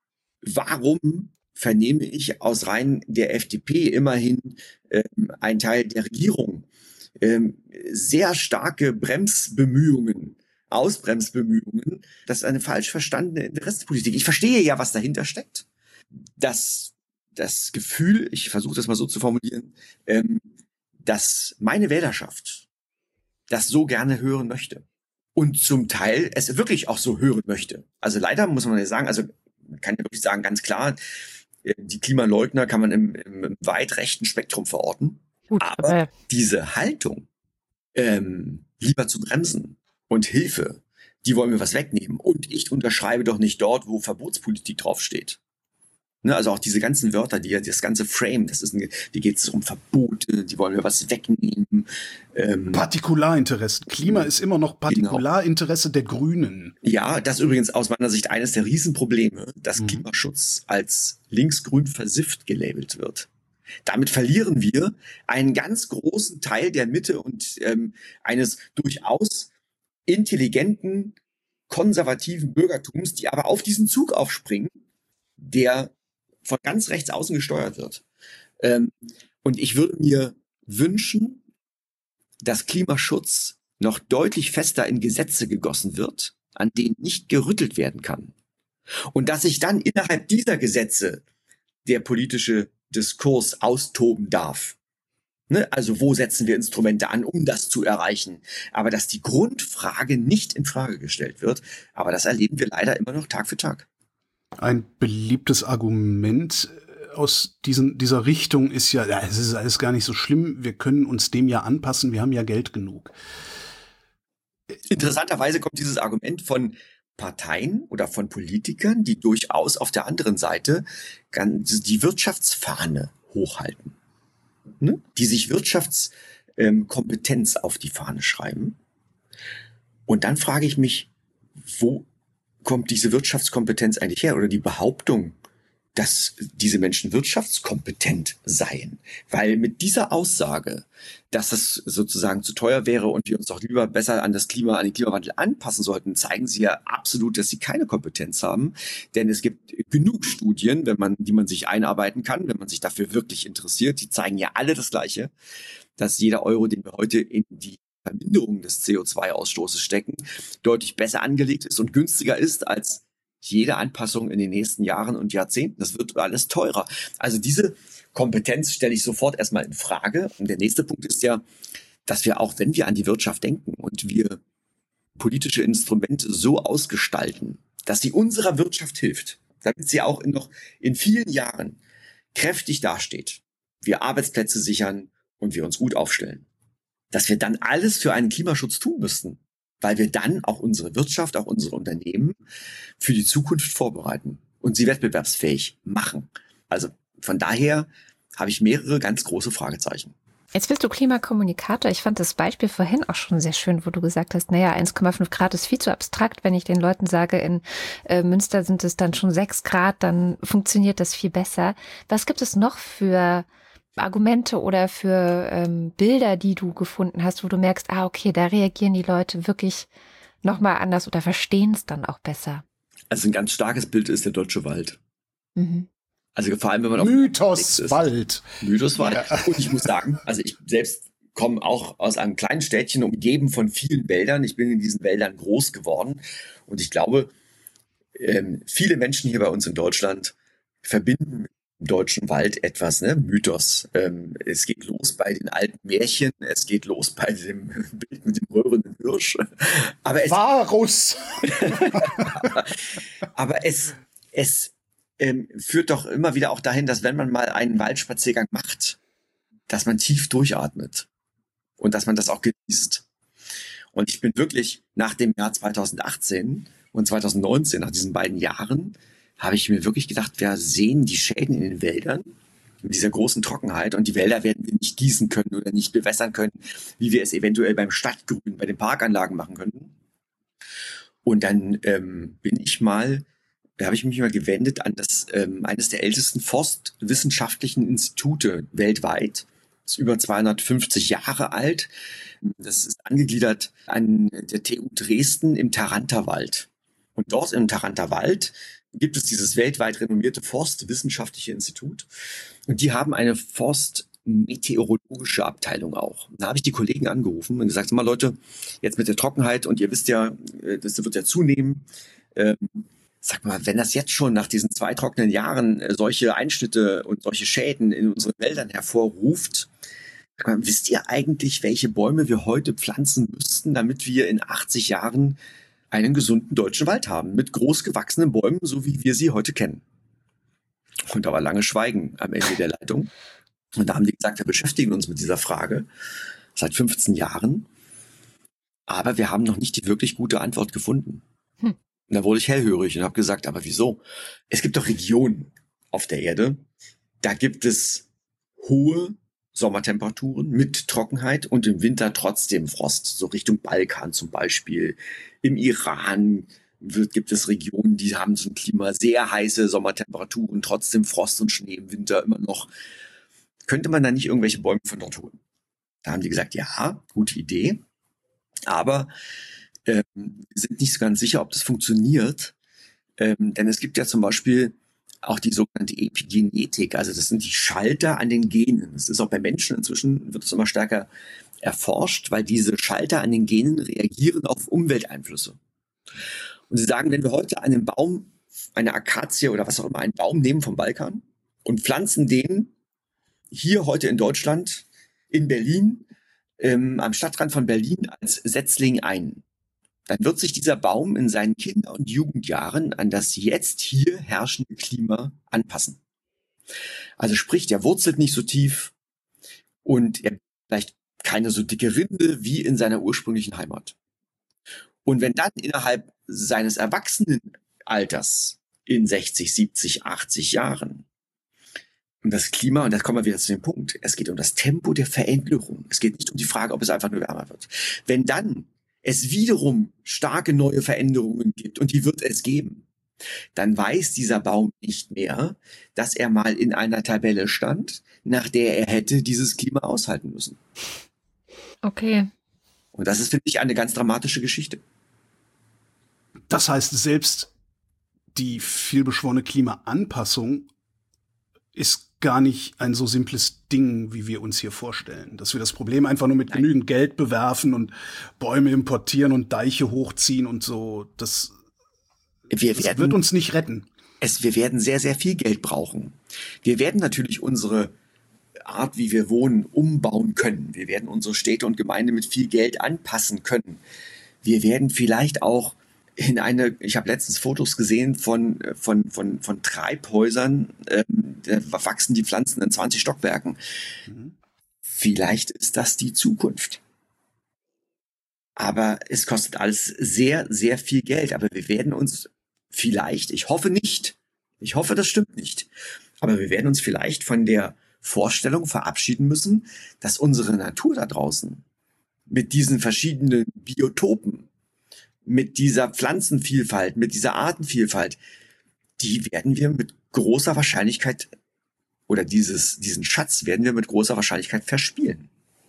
Warum vernehme ich aus Reihen der F D P, immerhin ähm, ein Teil der Regierung, ähm, sehr starke Bremsbemühungen, Ausbremsbemühungen? Das ist eine falsch verstandene Interessenpolitik. Ich verstehe ja, was dahinter steckt. Das, das Gefühl, ich versuche das mal so zu formulieren, ähm, dass meine Wählerschaft das so gerne hören möchte. Und zum Teil es wirklich auch so hören möchte. Also leider muss man ja sagen, also man kann ja wirklich sagen, ganz klar, die Klimaleugner kann man im, im weit rechten Spektrum verorten. Gut, aber, aber diese Haltung, ähm, lieber zu bremsen und Hilfe, die wollen mir was wegnehmen. Und ich unterschreibe doch nicht dort, wo Verbotspolitik draufsteht. Ne, also auch diese ganzen Wörter, die das ganze Frame, das ist, ein, die geht es um Verbote, die wollen mir was wegnehmen. Ähm, Partikularinteressen. Klima ist immer noch Partikularinteresse genau. der Grünen. Ja, das ist übrigens aus meiner Sicht eines der Riesenprobleme, dass mhm. Klimaschutz als linksgrün versifft gelabelt wird. Damit verlieren wir einen ganz großen Teil der Mitte und ähm, eines durchaus intelligenten, konservativen Bürgertums, die aber auf diesen Zug aufspringen, der von ganz rechts außen gesteuert wird. Ähm, und ich würde mir wünschen, dass Klimaschutz noch deutlich fester in Gesetze gegossen wird, an denen nicht gerüttelt werden kann. Und dass sich dann innerhalb dieser Gesetze der politische Diskurs austoben darf. Ne? Also wo setzen wir Instrumente an, um das zu erreichen? Aber dass die Grundfrage nicht in Frage gestellt wird, aber das erleben wir leider immer noch Tag für Tag. Ein beliebtes Argument aus diesen, dieser Richtung ist ja, ja, es ist alles gar nicht so schlimm, wir können uns dem ja anpassen, wir haben ja Geld genug. Interessanterweise kommt dieses Argument von Parteien oder von Politikern, die durchaus auf der anderen Seite die Wirtschaftsfahne hochhalten, ne? Die sich Wirtschaftskompetenz auf die Fahne schreiben. Und dann frage ich mich, wo kommt diese Wirtschaftskompetenz eigentlich her oder die Behauptung, dass diese Menschen wirtschaftskompetent seien? Weil mit dieser Aussage, dass es sozusagen zu teuer wäre und wir uns doch lieber besser an das Klima, an den Klimawandel anpassen sollten, zeigen sie ja absolut, dass sie keine Kompetenz haben. Denn es gibt genug Studien, wenn man, die man sich einarbeiten kann, wenn man sich dafür wirklich interessiert. Die zeigen ja alle das Gleiche, dass jeder Euro, den wir heute in die Verminderung des C O zwei Ausstoßes stecken, deutlich besser angelegt ist und günstiger ist als jede Anpassung in den nächsten Jahren und Jahrzehnten. Das wird alles teurer. Also diese Kompetenz stelle ich sofort erstmal in Frage. Und der nächste Punkt ist ja, dass wir auch, wenn wir an die Wirtschaft denken und wir politische Instrumente so ausgestalten, dass sie unserer Wirtschaft hilft, damit sie auch in noch in vielen Jahren kräftig dasteht, wir Arbeitsplätze sichern und wir uns gut aufstellen, dass wir dann alles für einen Klimaschutz tun müssten, weil wir dann auch unsere Wirtschaft, auch unsere Unternehmen für die Zukunft vorbereiten und sie wettbewerbsfähig machen. Also von daher habe ich mehrere ganz große Fragezeichen. Jetzt bist du Klimakommunikator. Ich fand das Beispiel vorhin auch schon sehr schön, wo du gesagt hast, naja, eins Komma fünf Grad ist viel zu abstrakt. Wenn ich den Leuten sage, in äh, Münster sind es dann schon sechs Grad, dann funktioniert das viel besser. Was gibt es noch für Argumente oder für ähm, Bilder, die du gefunden hast, wo du merkst, ah, okay, da reagieren die Leute wirklich nochmal anders oder verstehen es dann auch besser? Also ein ganz starkes Bild ist der Deutsche Wald. Mhm. Also vor allem, wenn man auf Mythos Wald. Mythos Wald. Ja. Und ich muss sagen, also ich selbst komme auch aus einem kleinen Städtchen, umgeben von vielen Wäldern. Ich bin in diesen Wäldern groß geworden. Und ich glaube, ähm, viele Menschen hier bei uns in Deutschland verbinden mit dem Deutschen Wald etwas, ne? Mythos. Ähm, es geht los bei den alten Märchen. Es geht los bei dem Bild mit dem röhrenden Hirsch. Aber es, Varus. aber es, es, Ähm, führt doch immer wieder auch dahin, dass wenn man mal einen Waldspaziergang macht, dass man tief durchatmet und dass man das auch genießt. Und ich bin wirklich nach dem Jahr zweitausendachtzehn und zweitausendneunzehn, nach diesen beiden Jahren, habe ich mir wirklich gedacht, wir sehen die Schäden in den Wäldern mit dieser großen Trockenheit und die Wälder werden wir nicht gießen können oder nicht bewässern können, wie wir es eventuell beim Stadtgrün, bei den Parkanlagen machen könnten. Und dann ähm, bin ich mal Da habe ich mich mal gewendet an das ähm, eines der ältesten forstwissenschaftlichen Institute weltweit. Das ist über zweihundertfünfzig Jahre alt. Das ist angegliedert an der T U Dresden im Tharanta-Wald. Und dort im Tharanta-Wald gibt es dieses weltweit renommierte forstwissenschaftliche Institut. Und die haben eine forstmeteorologische Abteilung auch. Da habe ich die Kollegen angerufen und gesagt, mal Leute, jetzt mit der Trockenheit und ihr wisst ja, das wird ja zunehmen. Ähm, Sag mal, wenn das jetzt schon nach diesen zwei trockenen Jahren äh, solche Einschnitte und solche Schäden in unseren Wäldern hervorruft, sag mal, wisst ihr eigentlich, welche Bäume wir heute pflanzen müssten, damit wir in achtzig Jahren einen gesunden deutschen Wald haben, mit groß gewachsenen Bäumen, so wie wir sie heute kennen? Und da war lange Schweigen am Ende der Leitung. Und da haben die gesagt, wir beschäftigen uns mit dieser Frage seit fünfzehn Jahren. Aber wir haben noch nicht die wirklich gute Antwort gefunden. Hm. Und da wurde ich hellhörig und habe gesagt, aber wieso? Es gibt doch Regionen auf der Erde, da gibt es hohe Sommertemperaturen mit Trockenheit und im Winter trotzdem Frost, so Richtung Balkan zum Beispiel. Im Iran wird, gibt es Regionen, die haben so ein Klima, sehr heiße Sommertemperaturen, trotzdem Frost und Schnee im Winter immer noch. Könnte man da nicht irgendwelche Bäume von dort holen? Da haben die gesagt, ja, gute Idee, aber ähm, wir sind nicht so ganz sicher, ob das funktioniert, ähm, denn es gibt ja zum Beispiel auch die sogenannte Epigenetik, also das sind die Schalter an den Genen. Das ist auch bei Menschen inzwischen, wird es immer stärker erforscht, weil diese Schalter an den Genen reagieren auf Umwelteinflüsse. Und sie sagen, wenn wir heute einen Baum, eine Akazie oder was auch immer, einen Baum nehmen vom Balkan und pflanzen den hier heute in Deutschland, in Berlin, ähm, am Stadtrand von Berlin als Setzling ein, dann wird sich dieser Baum in seinen Kinder- und Jugendjahren an das jetzt hier herrschende Klima anpassen. Also sprich, der wurzelt nicht so tief und er hat vielleicht keine so dicke Rinde wie in seiner ursprünglichen Heimat. Und wenn dann innerhalb seines Erwachsenenalters in sechzig, siebzig, achtzig Jahren und das Klima, und da kommen wir wieder zu dem Punkt, es geht um das Tempo der Veränderung. Es geht nicht um die Frage, ob es einfach nur wärmer wird. Wenn dann es wiederum starke neue Veränderungen gibt, und die wird es geben, dann weiß dieser Baum nicht mehr, dass er mal in einer Tabelle stand, nach der er hätte dieses Klima aushalten müssen. Okay. Und das ist, finde ich, eine ganz dramatische Geschichte. Das heißt, selbst die vielbeschworene Klimaanpassung ist gar nicht ein so simples Ding, wie wir uns hier vorstellen. Dass wir das Problem einfach nur mit Nein. genügend Geld bewerfen und Bäume importieren und Deiche hochziehen und so. Das, Wir das werden, wird uns nicht retten. es, wir werden sehr, sehr viel Geld brauchen. Wir werden natürlich unsere Art, wie wir wohnen, umbauen können. Wir werden unsere Städte und Gemeinden mit viel Geld anpassen können. Wir werden vielleicht auch in eine, ich habe letztens Fotos gesehen von, von, von, von Treibhäusern, ähm, da wachsen die Pflanzen in zwanzig Stockwerken. Mhm. Vielleicht ist das die Zukunft. Aber es kostet alles sehr, sehr viel Geld. Aber wir werden uns vielleicht, ich hoffe nicht, ich hoffe, das stimmt nicht, aber wir werden uns vielleicht von der Vorstellung verabschieden müssen, dass unsere Natur da draußen mit diesen verschiedenen Biotopen, mit dieser Pflanzenvielfalt, mit dieser Artenvielfalt, die werden wir mit großer Wahrscheinlichkeit, oder dieses, diesen Schatz werden wir mit großer Wahrscheinlichkeit verspielen.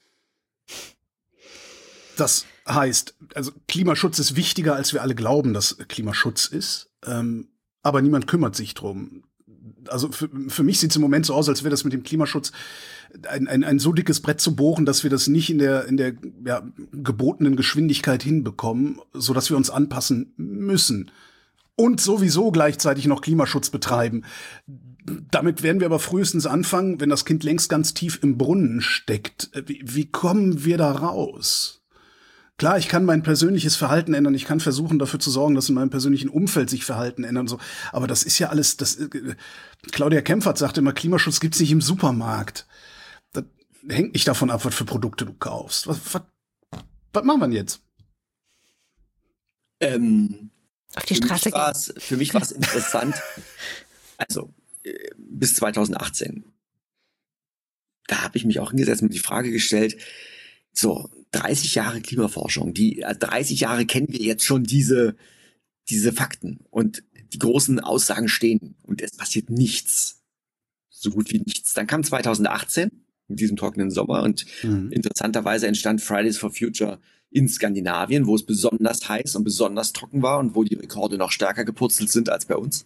Das heißt, also Klimaschutz ist wichtiger, als wir alle glauben, dass Klimaschutz ist. Ähm, aber niemand kümmert sich drum. Also für, für mich sieht es im Moment so aus, als wäre das mit dem Klimaschutz ein, ein, ein so dickes Brett zu bohren, dass wir das nicht in der, in der ja, gebotenen Geschwindigkeit hinbekommen, so dass wir uns anpassen müssen. Und sowieso gleichzeitig noch Klimaschutz betreiben. Damit werden wir aber frühestens anfangen, wenn das Kind längst ganz tief im Brunnen steckt. Wie, wie kommen wir da raus? Klar, ich kann mein persönliches Verhalten ändern. Ich kann versuchen, dafür zu sorgen, dass in meinem persönlichen Umfeld sich Verhalten ändern. So. Aber das ist ja alles, das, äh, Claudia Kempfert sagte immer, Klimaschutz gibt's nicht im Supermarkt. Das hängt nicht davon ab, was für Produkte du kaufst. Was, was, was machen wir denn jetzt? Ähm, Auf die für Straße mich war's, für mich war es interessant. Also, äh, bis zwanzig achtzehn. Da habe ich mich auch hingesetzt und mir die Frage gestellt, so, dreißig Jahre Klimaforschung, die dreißig Jahre kennen wir jetzt schon diese, diese Fakten und die großen Aussagen stehen und es passiert nichts. So gut wie nichts. Dann kam zwanzig achtzehn mit diesem trockenen Sommer und Mhm. interessanterweise entstand Fridays for Future in Skandinavien, wo es besonders heiß und besonders trocken war und wo die Rekorde noch stärker gepurzelt sind als bei uns.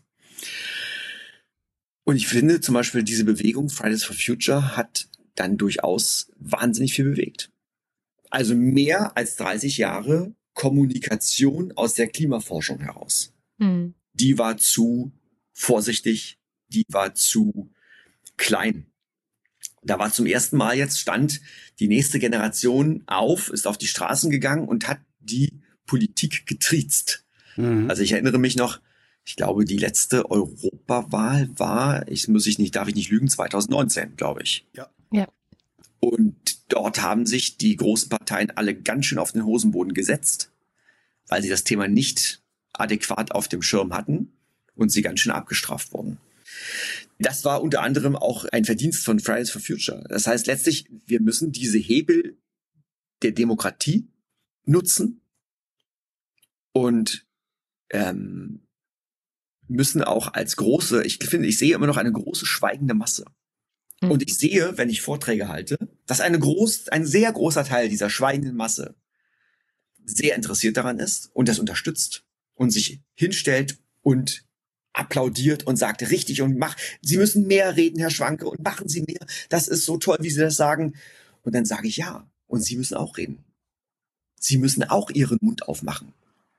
Und ich finde zum Beispiel, diese Bewegung Fridays for Future hat dann durchaus wahnsinnig viel bewegt. Also mehr als dreißig Jahre Kommunikation aus der Klimaforschung heraus. Hm. Die war zu vorsichtig, die war zu klein. Da war zum ersten Mal jetzt stand die nächste Generation auf, ist auf die Straßen gegangen und hat die Politik getriezt. Mhm. Also ich erinnere mich noch, ich glaube, die letzte Europawahl war, ich muss ich nicht, darf ich nicht lügen, zwanzig neunzehn, glaube ich. Ja. Ja. Und dort haben sich die großen Parteien alle ganz schön auf den Hosenboden gesetzt, weil sie das Thema nicht adäquat auf dem Schirm hatten und sie ganz schön abgestraft wurden. Das war unter anderem auch ein Verdienst von Fridays for Future. Das heißt letztlich, wir müssen diese Hebel der Demokratie nutzen und ähm, müssen auch als große, ich finde, ich sehe immer noch eine große schweigende Masse. Mhm. Und ich sehe, wenn ich Vorträge halte, dass eine groß, ein sehr großer Teil dieser schweigenden Masse sehr interessiert daran ist und das unterstützt und sich hinstellt und applaudiert und sagt, richtig und mach, Sie müssen mehr reden, Herr Schwanke, und machen Sie mehr. Das ist so toll, wie Sie das sagen. Und dann sage ich ja. Und Sie müssen auch reden. Sie müssen auch Ihren Mund aufmachen.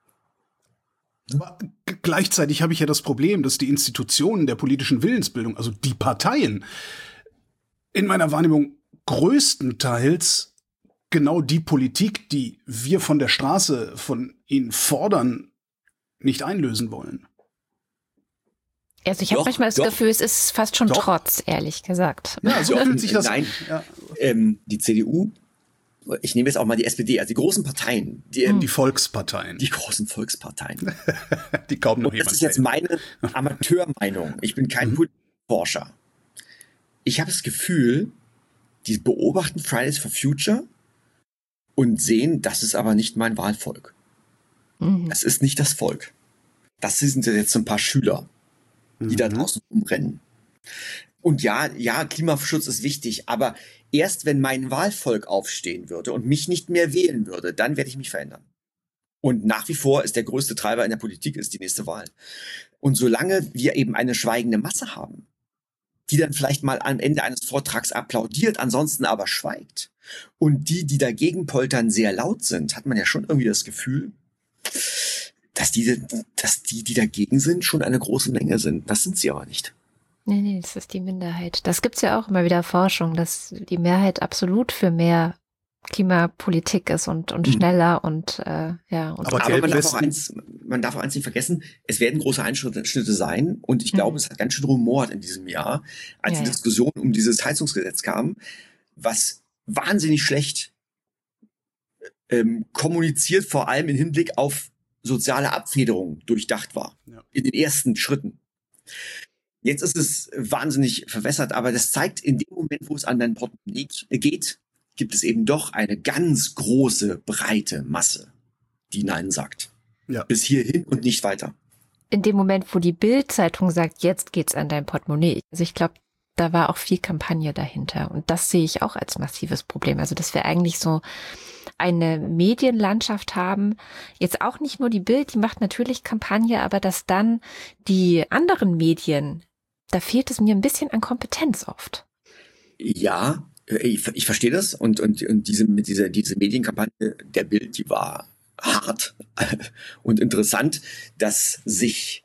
Aber gleichzeitig habe ich ja das Problem, dass die Institutionen der politischen Willensbildung, also die Parteien, in meiner Wahrnehmung größtenteils genau die Politik, die wir von der Straße von ihnen fordern, nicht einlösen wollen. Also ich habe manchmal das doch. Gefühl, es ist fast schon doch. Trotz, ehrlich gesagt. Ja, so fühlt sich das. Nein, ja. ähm, die C D U, ich nehme jetzt auch mal die S P D, also die großen Parteien. Die, ähm, die Volksparteien. Die großen Volksparteien. Die kaum noch Und das ist jetzt meine Amateurmeinung. Ich bin kein mhm. Forscher. Ich habe das Gefühl, die beobachten Fridays for Future und sehen, das ist aber nicht mein Wahlvolk. Mhm. Das ist nicht das Volk. Das sind jetzt ein paar Schüler, die mhm. da draußen rumrennen. Und ja, ja, Klimaschutz ist wichtig, aber erst wenn mein Wahlvolk aufstehen würde und mich nicht mehr wählen würde, dann werde ich mich verändern. Und nach wie vor ist der größte Treiber in der Politik ist die nächste Wahl. Und solange wir eben eine schweigende Masse haben, die dann vielleicht mal am Ende eines Vortrags applaudiert, ansonsten aber schweigt, und die, die dagegen poltern, sehr laut sind, hat man ja schon irgendwie das Gefühl, dass die, dass die, die dagegen sind, schon eine große Menge sind. Das sind sie aber nicht. Nee, nee, das ist die Minderheit. Das gibt's ja auch immer wieder Forschung, dass die Mehrheit absolut für mehr Klimapolitik ist und, und schneller und äh, ja. Und aber aber man, darf auch eins, man darf auch eins nicht vergessen, es werden große Einschnitte sein und ich glaube, mhm. es hat ganz schön rumort in diesem Jahr, als ja, die Diskussion ja. um dieses Heizungsgesetz kam, was wahnsinnig schlecht ähm, kommuniziert, vor allem im Hinblick auf soziale Abfederung durchdacht war. Ja. In den ersten Schritten. Jetzt ist es wahnsinnig verwässert, aber das zeigt, in dem Moment, wo es an dein Portemonnaie geht, gibt es eben doch eine ganz große, breite Masse, die Nein sagt. Ja. Bis hierhin und nicht weiter. In dem Moment, wo die Bild-Zeitung sagt, jetzt geht's an dein Portemonnaie. Also ich glaube, da war auch viel Kampagne dahinter. Und das sehe ich auch als massives Problem. Also dass wir eigentlich so eine Medienlandschaft haben, jetzt auch nicht nur die Bild, die macht natürlich Kampagne, aber dass dann die anderen Medien, da fehlt es mir ein bisschen an Kompetenz oft. Ja, ich, ich verstehe das und, und, und diese, diese, diese Medienkampagne der Bild, die war hart und interessant, dass sich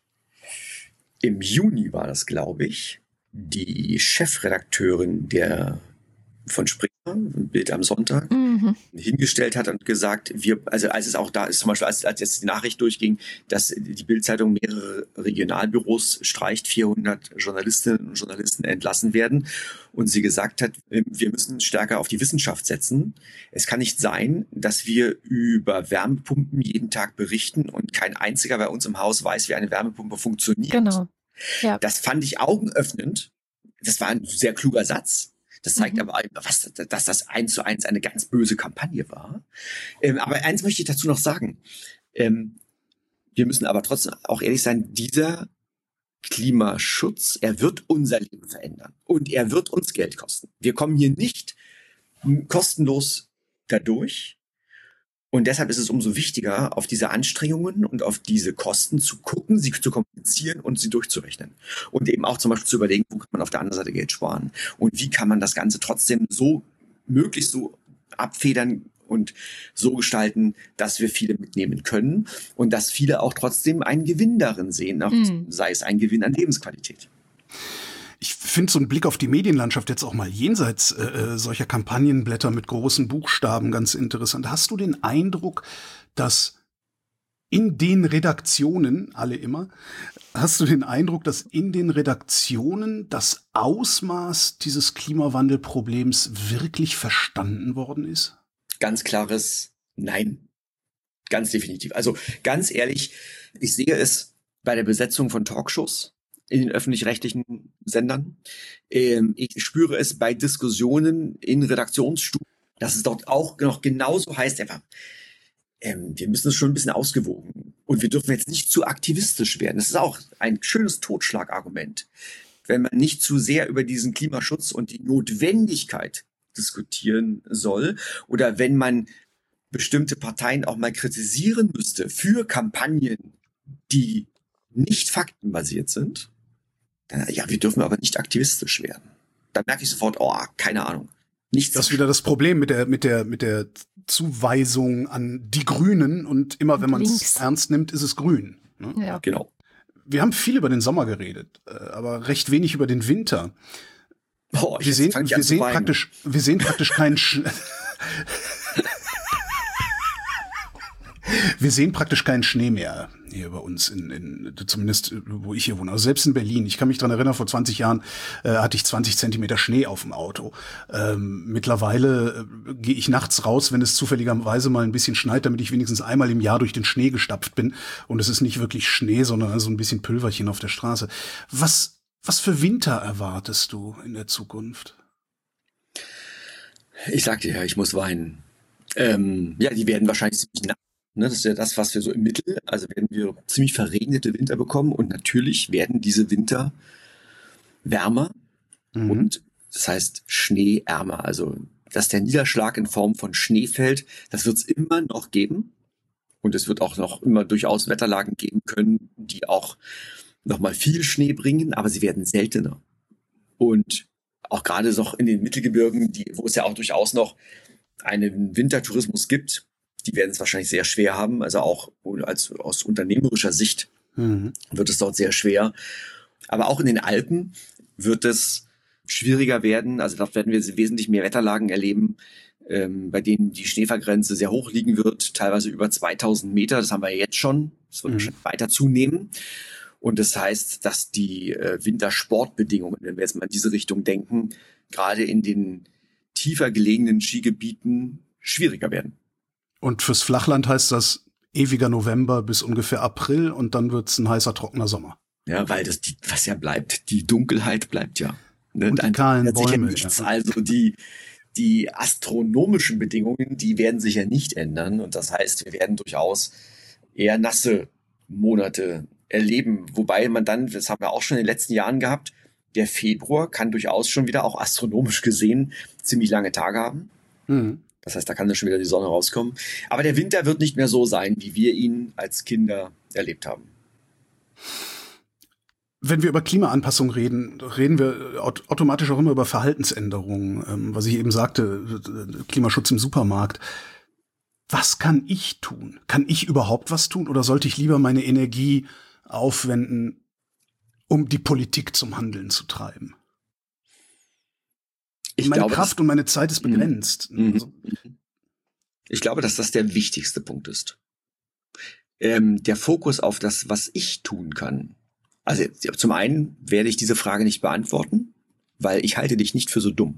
im Juni war das, glaube ich, die Chefredakteurin der von Springer, Bild am Sonntag, mhm. hingestellt hat und gesagt, wir, also als es auch da ist, zum Beispiel als, als jetzt die Nachricht durchging, dass die Bild-Zeitung mehrere Regionalbüros streicht, vierhundert Journalistinnen und Journalisten entlassen werden und sie gesagt hat, wir müssen stärker auf die Wissenschaft setzen. Es kann nicht sein, dass wir über Wärmepumpen jeden Tag berichten und kein einziger bei uns im Haus weiß, wie eine Wärmepumpe funktioniert. Genau. Ja. Das fand ich augenöffnend. Das war ein sehr kluger Satz. Das zeigt mhm. aber, was, dass das eins zu eins eine ganz böse Kampagne war. Ähm, aber eins möchte ich dazu noch sagen. Ähm, wir müssen aber trotzdem auch ehrlich sein, dieser Klimaschutz, er wird unser Leben verändern. Und er wird uns Geld kosten. Wir kommen hier nicht kostenlos dadurch. Und deshalb ist es umso wichtiger, auf diese Anstrengungen und auf diese Kosten zu gucken, sie zu kommunizieren und sie durchzurechnen. Und eben auch zum Beispiel zu überlegen, wo kann man auf der anderen Seite Geld sparen? Und wie kann man das Ganze trotzdem so, möglichst so abfedern und so gestalten, dass wir viele mitnehmen können und dass viele auch trotzdem einen Gewinn darin sehen, mhm. sei es ein Gewinn an Lebensqualität. Ich finde so einen Blick auf die Medienlandschaft jetzt auch mal jenseits äh, solcher Kampagnenblätter mit großen Buchstaben ganz interessant. Hast du den Eindruck, dass in den Redaktionen, alle immer, hast du den Eindruck, dass in den Redaktionen das Ausmaß dieses Klimawandelproblems wirklich verstanden worden ist? Ganz klares Nein. Ganz definitiv. Also ganz ehrlich, ich sehe es bei der Besetzung von Talkshows in den öffentlich-rechtlichen Sendern. Ähm, ich spüre es bei Diskussionen in Redaktionsstuben, dass es dort auch noch genauso heißt, einfach, ähm, wir müssen es schon ein bisschen ausgewogen und wir dürfen jetzt nicht zu aktivistisch werden. Das ist auch ein schönes Totschlagargument. Wenn man nicht zu sehr über diesen Klimaschutz und die Notwendigkeit diskutieren soll oder wenn man bestimmte Parteien auch mal kritisieren müsste für Kampagnen, die nicht faktenbasiert sind, dann, ja, wir dürfen aber nicht aktivistisch werden. Da merke ich sofort, oh, keine Ahnung. Nichts. Das ist wieder das Problem mit der, mit der, mit der Zuweisung an die Grünen und immer wenn man es ernst nimmt, ist es grün. Ne? Ja, genau. Wir haben viel über den Sommer geredet, aber recht wenig über den Winter. Oh, wir sehen, wir sehen praktisch, wir sehen praktisch keinen Sch Wir sehen praktisch keinen Schnee mehr hier bei uns, in, in, zumindest wo ich hier wohne. Also selbst in Berlin. Ich kann mich dran erinnern, vor zwanzig Jahren äh, hatte ich zwanzig Zentimeter Schnee auf dem Auto. Ähm, mittlerweile äh, gehe ich nachts raus, wenn es zufälligerweise mal ein bisschen schneit, damit ich wenigstens einmal im Jahr durch den Schnee gestapft bin. Und es ist nicht wirklich Schnee, sondern so ein bisschen Pülverchen auf der Straße. Was, was für Winter erwartest du in der Zukunft? Ich sagte ja, ich muss weinen. Ähm, ja, die werden wahrscheinlich ziemlich nass. Ne, das ist ja das, was wir so im Mittel, also werden wir ziemlich verregnete Winter bekommen und natürlich werden diese Winter wärmer mhm. und das heißt schneeärmer. Also, dass der Niederschlag in Form von Schnee fällt, das wird es immer noch geben und es wird auch noch immer durchaus Wetterlagen geben können, die auch nochmal viel Schnee bringen, aber sie werden seltener. Und auch gerade noch in den Mittelgebirgen, die, wo es ja auch durchaus noch einen Wintertourismus gibt, die werden es wahrscheinlich sehr schwer haben. Also auch als, aus unternehmerischer Sicht mhm. wird es dort sehr schwer. Aber auch in den Alpen wird es schwieriger werden. Also dort werden wir wesentlich mehr Wetterlagen erleben, ähm, bei denen die Schneefallgrenze sehr hoch liegen wird, teilweise über zweitausend Meter. Das haben wir jetzt schon. Das wird mhm. wahrscheinlich weiter zunehmen. Und das heißt, dass die äh, Wintersportbedingungen, wenn wir jetzt mal in diese Richtung denken, gerade in den tiefer gelegenen Skigebieten schwieriger werden. Und fürs Flachland heißt das ewiger November bis ungefähr April und dann wird's ein heißer, trockener Sommer. Ja, weil das, die, was ja bleibt, die Dunkelheit bleibt ja. Ne? Und die kahlen Bäume. Nichts. Ja. Also die, die astronomischen Bedingungen, die werden sich ja nicht ändern. Und das heißt, wir werden durchaus eher nasse Monate erleben. Wobei man dann, das haben wir auch schon in den letzten Jahren gehabt, der Februar kann durchaus schon wieder auch astronomisch gesehen ziemlich lange Tage haben. Mhm. Das heißt, da kann dann schon wieder die Sonne rauskommen. Aber der Winter wird nicht mehr so sein, wie wir ihn als Kinder erlebt haben. Wenn wir über Klimaanpassung reden, reden wir automatisch auch immer über Verhaltensänderungen. Was ich eben sagte, Klimaschutz im Supermarkt. Was kann ich tun? Kann ich überhaupt was tun? Oder sollte ich lieber meine Energie aufwenden, um die Politik zum Handeln zu treiben? Ich meine glaube, Kraft das, und meine Zeit ist begrenzt. Mm, also. Ich glaube, dass das der wichtigste Punkt ist. Ähm, der Fokus auf das, was ich tun kann. Also zum einen werde ich diese Frage nicht beantworten, weil ich halte dich nicht für so dumm.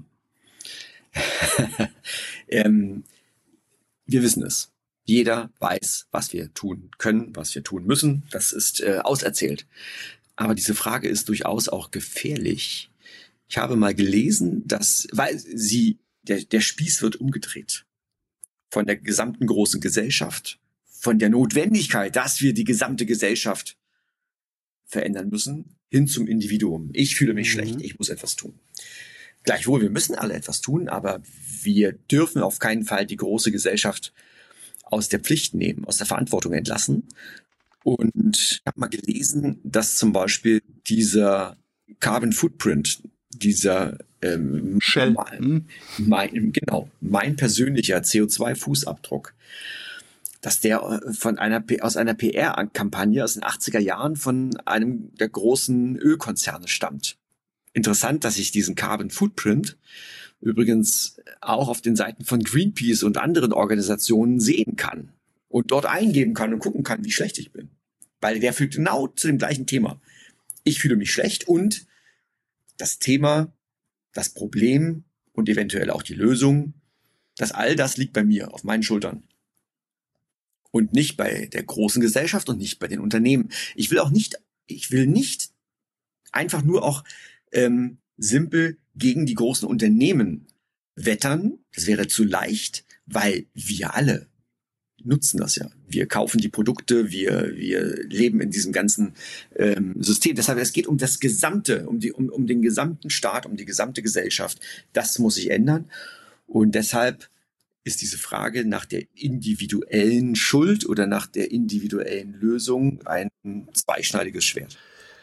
ähm, wir wissen es. Jeder weiß, was wir tun können, was wir tun müssen. Das ist äh, auserzählt. Aber diese Frage ist durchaus auch gefährlich. Ich habe mal gelesen, dass, weil sie, der, der Spieß wird umgedreht. Von der gesamten großen Gesellschaft, von der Notwendigkeit, dass wir die gesamte Gesellschaft verändern müssen, hin zum Individuum. Ich fühle mich mhm. schlecht, ich muss etwas tun. Gleichwohl, wir müssen alle etwas tun, aber wir dürfen auf keinen Fall die große Gesellschaft aus der Pflicht nehmen, aus der Verantwortung entlassen. Und ich habe mal gelesen, dass zum Beispiel dieser Carbon Footprint, dieser ähm, Shell. Mein, mein, genau, mein persönlicher C O zwei Fußabdruck, dass der von einer aus einer P R-Kampagne aus den achtziger Jahren von einem der großen Ölkonzerne stammt. Interessant, dass ich diesen Carbon Footprint übrigens auch auf den Seiten von Greenpeace und anderen Organisationen sehen kann. und dort eingeben kann und gucken kann, wie schlecht ich bin. Weil der führt genau zu dem gleichen Thema. Ich fühle mich schlecht und das Thema, das Problem und eventuell auch die Lösung, dass all das liegt bei mir, auf meinen Schultern. Und nicht bei der großen Gesellschaft und nicht bei den Unternehmen. Ich will auch nicht, ich will nicht einfach nur auch ähm, simpel gegen die großen Unternehmen wettern. Das wäre zu leicht, weil wir alle nutzen das ja. Wir kaufen die Produkte, wir wir leben in diesem ganzen ähm, System. Deshalb, es geht um das Gesamte, um die um, um den gesamten Staat, um die gesamte Gesellschaft. Das muss sich ändern. Und deshalb ist diese Frage nach der individuellen Schuld oder nach der individuellen Lösung ein zweischneidiges Schwert.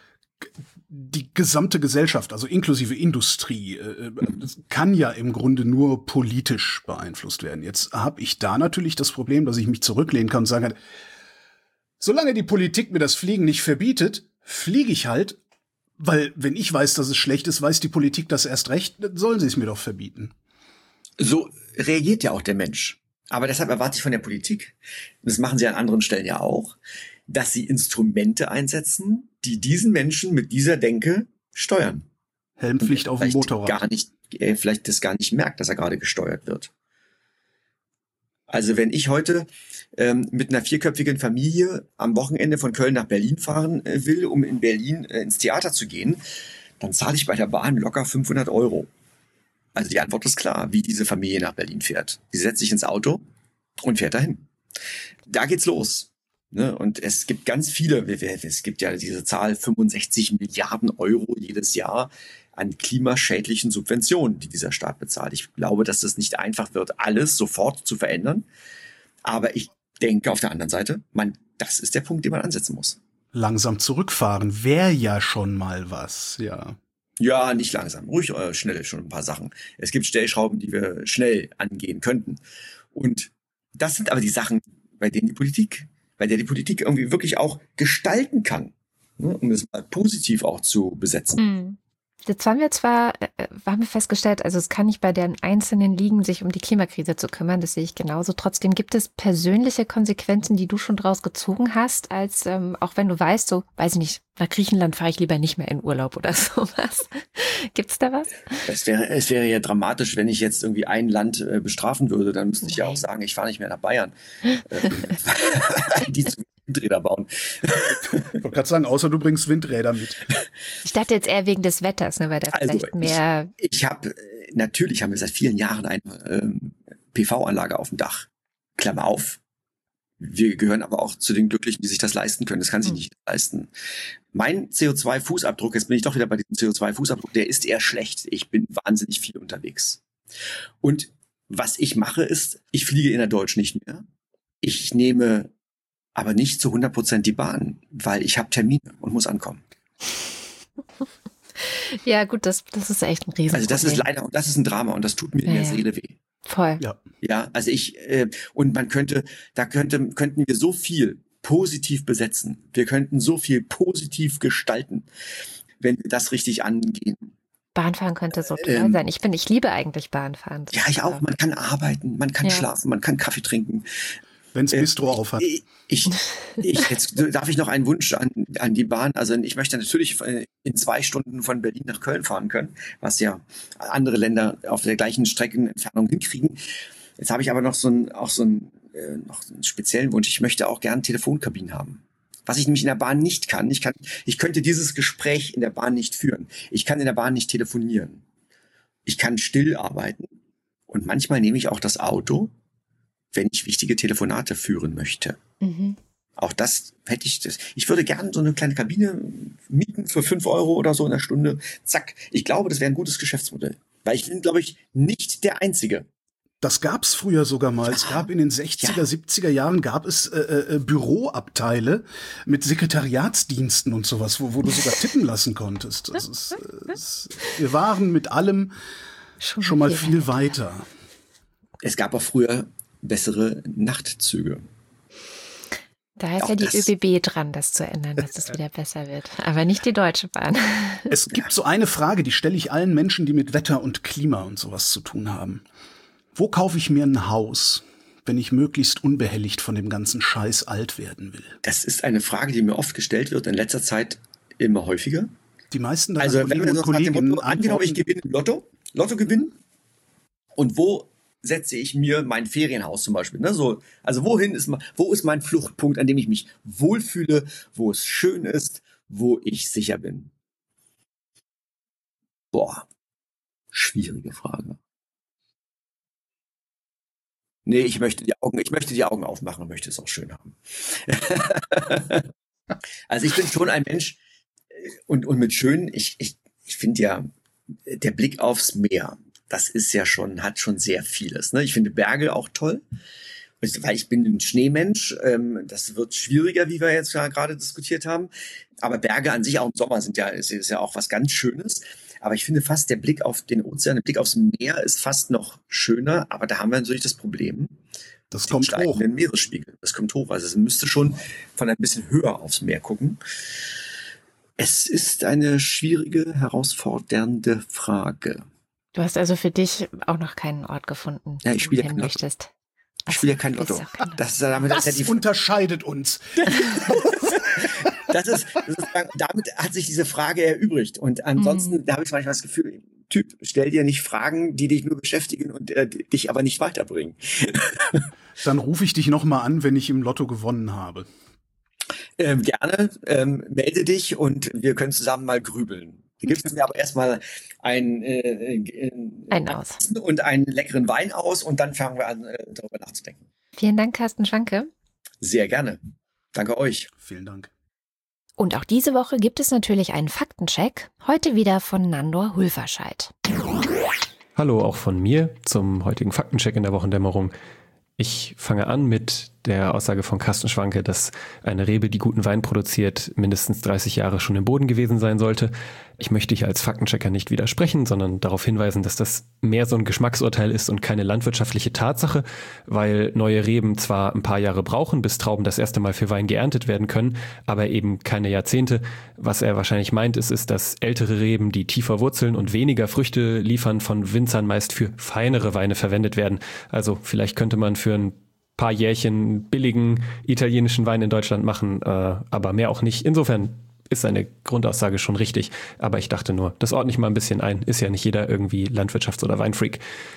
Die gesamte Gesellschaft, also inklusive Industrie, äh, das kann ja im Grunde nur politisch beeinflusst werden. Jetzt habe ich da natürlich das Problem, dass ich mich zurücklehnen kann und sagen kann, solange die Politik mir das Fliegen nicht verbietet, fliege ich halt, weil wenn ich weiß, dass es schlecht ist, weiß die Politik das erst recht, dann sollen sie es mir doch verbieten. So reagiert ja auch der Mensch. Aber deshalb erwarte ich von der Politik, das machen sie an anderen Stellen ja auch, dass sie Instrumente einsetzen, die diesen Menschen mit dieser Denke steuern. Helmpflicht auf dem Motorrad. Gar nicht, er vielleicht das gar nicht merkt, dass er gerade gesteuert wird. Also wenn ich heute ähm, mit einer vierköpfigen Familie am Wochenende von Köln nach Berlin fahren äh, will, um in Berlin äh, ins Theater zu gehen, dann zahle ich bei der Bahn locker fünfhundert Euro. Also die Antwort ist klar, wie diese Familie nach Berlin fährt. Sie setzt sich ins Auto und fährt dahin. Da geht's los. Ne? Und es gibt ganz viele, es gibt ja diese Zahl fünfundsechzig Milliarden Euro jedes Jahr an klimaschädlichen Subventionen, die dieser Staat bezahlt. Ich glaube, dass es nicht einfach wird, alles sofort zu verändern. Aber ich denke auf der anderen Seite, man, das ist der Punkt, den man ansetzen muss. Langsam zurückfahren wäre ja schon mal was, ja. Ja, nicht langsam, ruhig äh, schnell schon ein paar Sachen. Es gibt Stellschrauben, die wir schnell angehen könnten. Und das sind aber die Sachen, bei denen die Politik, bei der die Politik irgendwie wirklich auch gestalten kann, ne, um es mal positiv auch zu besetzen. Mhm. Jetzt haben wir zwar, äh, haben wir festgestellt, also es kann nicht bei den Einzelnen liegen, sich um die Klimakrise zu kümmern, das sehe ich genauso. Trotzdem gibt es persönliche Konsequenzen, die du schon draus gezogen hast, als ähm, auch wenn du weißt, so, weiß ich nicht, nach Griechenland fahre ich lieber nicht mehr in Urlaub oder sowas. Gibt's da was? Es wäre, es wäre ja dramatisch, wenn ich jetzt irgendwie ein Land äh, bestrafen würde, dann müsste ich ja auch sagen, ich fahre nicht mehr nach Bayern. Die zu Windräder bauen. Ich wollte gerade sagen, außer du bringst Windräder mit. Ich dachte jetzt eher wegen des Wetters, ne, weil da Also vielleicht mehr... Ich, ich habe, natürlich haben wir seit vielen Jahren eine ähm, P V-Anlage auf dem Dach. Klammer auf. Wir gehören aber auch zu den Glücklichen, die sich das leisten können. Das kann sich Hm. nicht leisten. Mein C O zwei Fußabdruck, jetzt bin ich doch wieder bei diesem C O zwei Fußabdruck, der ist eher schlecht. Ich bin wahnsinnig viel unterwegs. Und was ich mache ist, ich fliege innerdeutsch nicht mehr. Ich nehme aber nicht zu hundert Prozent die Bahn, weil ich habe Termine und muss ankommen. Ja gut, das, das ist echt ein Riesenproblem. Also das ist leider, und das ist ein Drama und das tut mir in Ja, der ja. Seele weh. Voll. Ja. Ja, also ich, äh, und man könnte, da könnte, könnten wir so viel positiv besetzen. Wir könnten so viel positiv gestalten, wenn wir das richtig angehen. Bahnfahren könnte so toll Ähm, sein. Ich bin, ich liebe eigentlich Bahnfahren. Ja, ich auch. Man kann arbeiten, man kann Ja. schlafen, man kann Kaffee trinken. Wenn's Äh, Bistro auf hat. Ich, ich, ich jetzt darf ich noch einen Wunsch an, an die Bahn. Also ich möchte natürlich äh, in zwei Stunden von Berlin nach Köln fahren können, was ja andere Länder auf der gleichen Streckenentfernung hinkriegen. Jetzt habe ich aber noch so einen, auch so einen, äh, noch einen speziellen Wunsch. Ich möchte auch gern Telefonkabinen haben. Was ich nämlich in der Bahn nicht kann. Ich kann, ich könnte dieses Gespräch in der Bahn nicht führen. Ich kann in der Bahn nicht telefonieren. Ich kann still arbeiten. Und manchmal nehme ich auch das Auto, wenn ich wichtige Telefonate führen möchte. Mhm. Auch das hätte ich, das, ich würde gerne so eine kleine Kabine mieten für fünf Euro oder so in der Stunde. Zack. Ich glaube, das wäre ein gutes Geschäftsmodell. Weil ich bin, glaube ich, nicht der Einzige. Das gab's früher sogar mal. Es gab in den sechziger, siebziger Jahren gab es äh, äh, Büroabteile mit Sekretariatsdiensten und sowas, wo, wo du sogar tippen lassen konntest. Das ist, äh, das, wir waren mit allem Schon, schon mal viel. viel weiter. Es gab auch früher bessere Nachtzüge. Da ist Auch ja die das- ÖBB dran, das zu ändern, dass es wieder besser wird. Aber nicht die Deutsche Bahn. Es gibt so eine Frage, die stelle ich allen Menschen, die mit Wetter und Klima und sowas zu tun haben. Wo kaufe ich mir ein Haus? wenn ich möglichst unbehelligt von dem ganzen Scheiß alt werden will? Das ist eine Frage, die mir oft gestellt wird, in letzter Zeit immer häufiger. Die meisten deiner also, Kollegen wenn wir und Kolleginnen Motto, angenommen, ich gewinne Lotto, Lotto gewinnen, und wo setze ich mir mein Ferienhaus zum Beispiel? Ne? So, also wohin ist, wo ist mein Fluchtpunkt, an dem ich mich wohlfühle, wo es schön ist, wo ich sicher bin? Boah, schwierige Frage. Nee, ich möchte die Augen, ich möchte die Augen aufmachen und möchte es auch schön haben. Also ich bin schon ein Mensch und, und mit schön, ich, ich, ich finde ja, der Blick aufs Meer, das ist ja schon, hat schon sehr vieles. Ne? Ich finde Berge auch toll, weil ich bin ein Schneemensch. Ähm, das wird schwieriger, wie wir jetzt ja gerade diskutiert haben. Aber Berge an sich auch im Sommer sind ja, ist, ist ja auch was ganz Schönes. Aber ich finde fast der Blick auf den Ozean, der Blick aufs Meer ist fast noch schöner. Aber da haben wir natürlich das Problem. Das kommt hoch. Den Meeresspiegel. Das kommt hoch. Also es müsste schon von ein bisschen höher aufs Meer gucken. Es ist eine schwierige, herausfordernde Frage. Du hast also für dich auch noch keinen Ort gefunden, ja, ich spiele wo ja du hin möchtest. Ich spiele ja kein Lotto. Das, damit, das das, die unterscheidet uns. das, ist, das ist, damit hat sich diese Frage erübrigt. Und ansonsten, mhm. da habe ich manchmal das Gefühl, Typ, stell dir nicht Fragen, die dich nur beschäftigen und äh, dich aber nicht weiterbringen. Dann rufe ich dich nochmal an, wenn ich im Lotto gewonnen habe. Ähm, gerne, ähm, melde dich und wir können zusammen mal grübeln. Du gibst mir aber erstmal ein, äh, äh, ein aus. und einen leckeren Wein aus und dann fangen wir an, äh, darüber nachzudenken. Vielen Dank, Carsten Schwanke. Sehr gerne. Danke euch. Vielen Dank. Und auch diese Woche gibt es natürlich einen Faktencheck, heute wieder von Nandor Hulverscheid. Hallo auch von mir zum heutigen Faktencheck in der Wochendämmerung. Ich fange an mit der Aussage von Carsten Schwanke, dass eine Rebe, die guten Wein produziert, mindestens dreißig Jahre schon im Boden gewesen sein sollte. Ich möchte hier als Faktenchecker nicht widersprechen, sondern darauf hinweisen, dass das mehr so ein Geschmacksurteil ist und keine landwirtschaftliche Tatsache, weil neue Reben zwar ein paar Jahre brauchen, bis Trauben das erste Mal für Wein geerntet werden können, aber eben keine Jahrzehnte. Was er wahrscheinlich meint, ist, ist, dass ältere Reben, die tiefer wurzeln und weniger Früchte liefern, von Winzern meist für feinere Weine verwendet werden. Also vielleicht könnte man für ein paar Jährchen billigen italienischen Wein in Deutschland machen, äh, aber mehr auch nicht. Insofern ist seine Grundaussage schon richtig. Aber ich dachte nur, das ordne ich mal ein bisschen ein. Ist ja nicht jeder irgendwie Landwirtschafts- oder Weinfreak.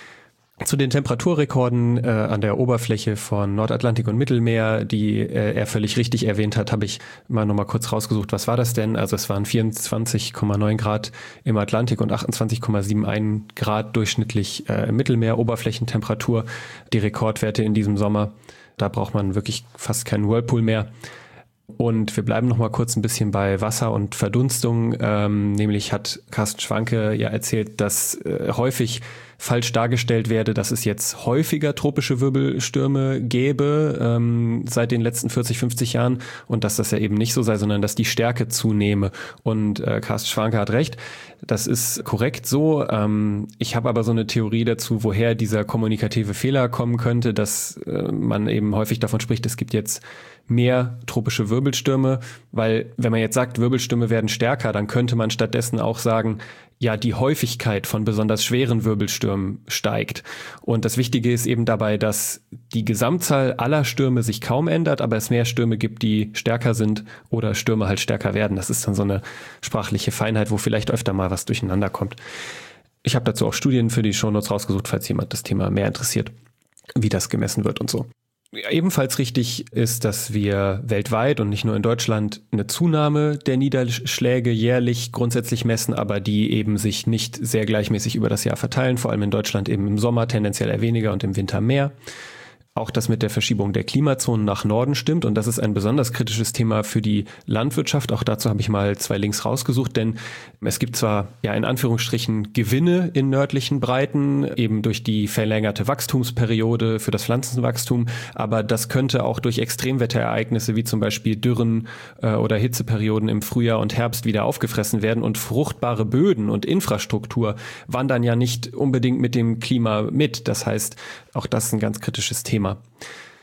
Zu den Temperaturrekorden äh, an der Oberfläche von Nordatlantik und Mittelmeer, die äh, er völlig richtig erwähnt hat, habe ich mal nochmal kurz rausgesucht. Was war das denn? Also es waren vierundzwanzig Komma neun Grad im Atlantik und achtundzwanzig Komma einundsiebzig Grad durchschnittlich äh, im Mittelmeer, Oberflächentemperatur, die Rekordwerte in diesem Sommer. Da braucht man wirklich fast keinen Whirlpool mehr. Und wir bleiben noch mal kurz ein bisschen bei Wasser und Verdunstung. Ähm, nämlich hat Carsten Schwanke ja erzählt, dass äh, häufig falsch dargestellt werde, dass es jetzt häufiger tropische Wirbelstürme gäbe ähm, seit den letzten vierzig, fünfzig Jahren und dass das ja eben nicht so sei, sondern dass die Stärke zunehme. Und äh, Carsten Schwanke hat recht, das ist korrekt so. Ähm, ich habe aber so eine Theorie dazu, woher dieser kommunikative Fehler kommen könnte, dass äh, man eben häufig davon spricht, es gibt jetzt mehr tropische Wirbelstürme, weil wenn man jetzt sagt, Wirbelstürme werden stärker, dann könnte man stattdessen auch sagen, ja, die Häufigkeit von besonders schweren Wirbelstürmen steigt. Und das Wichtige ist eben dabei, dass die Gesamtzahl aller Stürme sich kaum ändert, aber es mehr Stürme gibt, die stärker sind oder Stürme halt stärker werden. Das ist dann so eine sprachliche Feinheit, wo vielleicht öfter mal was durcheinander kommt. Ich habe dazu auch Studien für die Shownotes rausgesucht, falls jemand das Thema mehr interessiert, wie das gemessen wird und so. Ebenfalls richtig ist, dass wir weltweit und nicht nur in Deutschland eine Zunahme der Niederschläge jährlich grundsätzlich messen, aber die eben sich nicht sehr gleichmäßig über das Jahr verteilen, vor allem in Deutschland eben im Sommer tendenziell eher weniger und im Winter mehr. Auch das mit der Verschiebung der Klimazonen nach Norden stimmt und das ist ein besonders kritisches Thema für die Landwirtschaft. Auch dazu habe ich mal zwei Links rausgesucht, denn es gibt zwar ja in Anführungsstrichen Gewinne in nördlichen Breiten, eben durch die verlängerte Wachstumsperiode für das Pflanzenwachstum, aber das könnte auch durch Extremwetterereignisse wie zum Beispiel Dürren äh, oder Hitzeperioden im Frühjahr und Herbst wieder aufgefressen werden und fruchtbare Böden und Infrastruktur wandern ja nicht unbedingt mit dem Klima mit. Das heißt, auch das ist ein ganz kritisches Thema.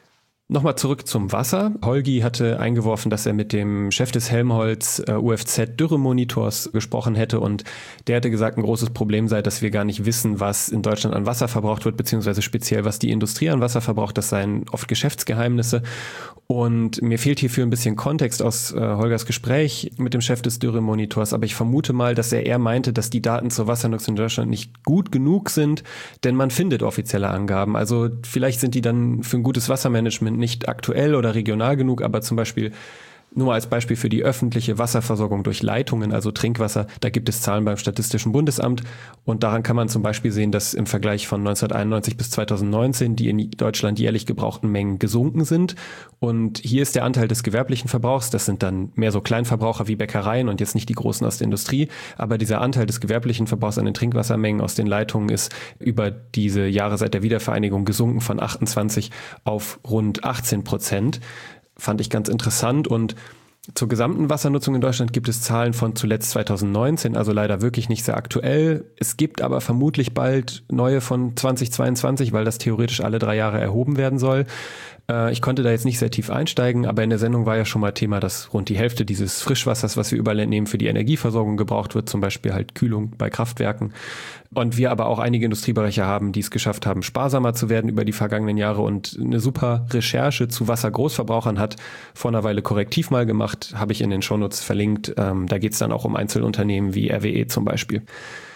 Nochmal zurück zum Wasser. Holgi hatte eingeworfen, dass er mit dem Chef des Helmholtz äh, U F Z-Dürremonitors gesprochen hätte und der hätte gesagt, ein großes Problem sei, dass wir gar nicht wissen, was in Deutschland an Wasser verbraucht wird, beziehungsweise speziell, was die Industrie an Wasser verbraucht. Das seien oft Geschäftsgeheimnisse. Und mir fehlt hierfür ein bisschen Kontext aus äh, Holgers Gespräch mit dem Chef des Dürremonitors, aber ich vermute mal, dass er eher meinte, dass die Daten zur Wassernutzung in Deutschland nicht gut genug sind, denn man findet offizielle Angaben. Also vielleicht sind die dann für ein gutes Wassermanagement nicht aktuell oder regional genug, aber zum Beispiel nur mal als Beispiel für die öffentliche Wasserversorgung durch Leitungen, also Trinkwasser, da gibt es Zahlen beim Statistischen Bundesamt und daran kann man zum Beispiel sehen, dass im Vergleich von neunzehnhunderteinundneunzig bis zweitausendneunzehn die in Deutschland jährlich gebrauchten Mengen gesunken sind und hier ist der Anteil des gewerblichen Verbrauchs, das sind dann mehr so Kleinverbraucher wie Bäckereien und jetzt nicht die großen aus der Industrie, aber dieser Anteil des gewerblichen Verbrauchs an den Trinkwassermengen aus den Leitungen ist über diese Jahre seit der Wiedervereinigung gesunken von achtundzwanzig auf rund achtzehn Prozent. Fand ich ganz interessant und zur gesamten Wassernutzung in Deutschland gibt es Zahlen von zuletzt zweitausendneunzehn, also leider wirklich nicht sehr aktuell. Es gibt aber vermutlich bald neue von zweitausendzweiundzwanzig, weil das theoretisch alle drei Jahre erhoben werden soll. Ich konnte da jetzt nicht sehr tief einsteigen, aber in der Sendung war ja schon mal Thema, dass rund die Hälfte dieses Frischwassers, was wir überall entnehmen, für die Energieversorgung gebraucht wird, zum Beispiel halt Kühlung bei Kraftwerken. Und wir aber auch einige Industriebereiche haben, die es geschafft haben, sparsamer zu werden über die vergangenen Jahre. Und eine super Recherche zu Wassergroßverbrauchern hat vor einer Weile Korrektiv mal gemacht, habe ich in den Shownotes verlinkt. Ähm, da geht es dann auch um Einzelunternehmen wie R W E zum Beispiel.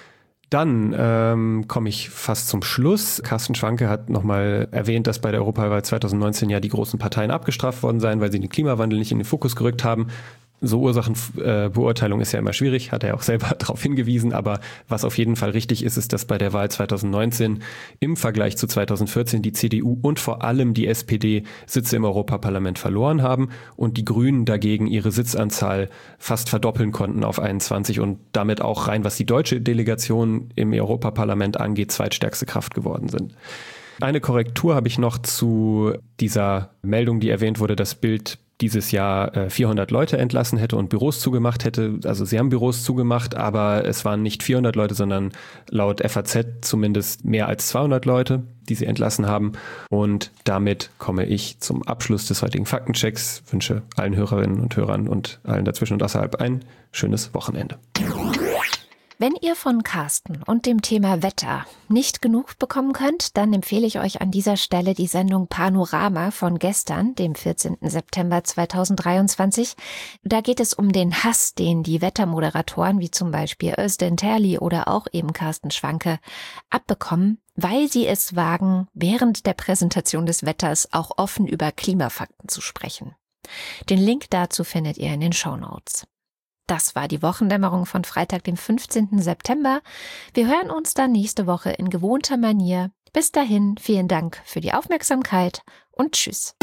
Dann ähm, komme ich fast zum Schluss. Carsten Schwanke hat nochmal erwähnt, dass bei der Europawahl zweitausendneunzehn ja die großen Parteien abgestraft worden seien, weil sie den Klimawandel nicht in den Fokus gerückt haben. So Ursachenbeurteilung ist ja immer schwierig, hat er auch selber darauf hingewiesen, aber was auf jeden Fall richtig ist, ist, dass bei der Wahl zweitausendneunzehn im Vergleich zu zweitausendvierzehn die C D U und vor allem die S P D Sitze im Europaparlament verloren haben und die Grünen dagegen ihre Sitzanzahl fast verdoppeln konnten auf einundzwanzig und damit auch rein, was die deutsche Delegation im Europaparlament angeht, zweitstärkste Kraft geworden sind. Eine Korrektur habe ich noch zu dieser Meldung, die erwähnt wurde, dass Bild dieses Jahr vierhundert Leute entlassen hätte und Büros zugemacht hätte. Also sie haben Büros zugemacht, aber es waren nicht vierhundert Leute, sondern laut F A Z zumindest mehr als zweihundert Leute, die sie entlassen haben. Und damit komme ich zum Abschluss des heutigen Faktenchecks. Wünsche allen Hörerinnen und Hörern und allen dazwischen und außerhalb ein schönes Wochenende. Wenn ihr von Carsten und dem Thema Wetter nicht genug bekommen könnt, dann empfehle ich euch an dieser Stelle die Sendung Panorama von gestern, dem vierzehnten September zweitausenddreiundzwanzig. Da geht es um den Hass, den die Wettermoderatoren wie zum Beispiel Özden Terli oder auch eben Carsten Schwanke abbekommen, weil sie es wagen, während der Präsentation des Wetters auch offen über Klimafakten zu sprechen. Den Link dazu findet ihr in den Shownotes. Das war die Wochendämmerung von Freitag, dem fünfzehnten September. Wir hören uns dann nächste Woche in gewohnter Manier. Bis dahin, vielen Dank für die Aufmerksamkeit und tschüss.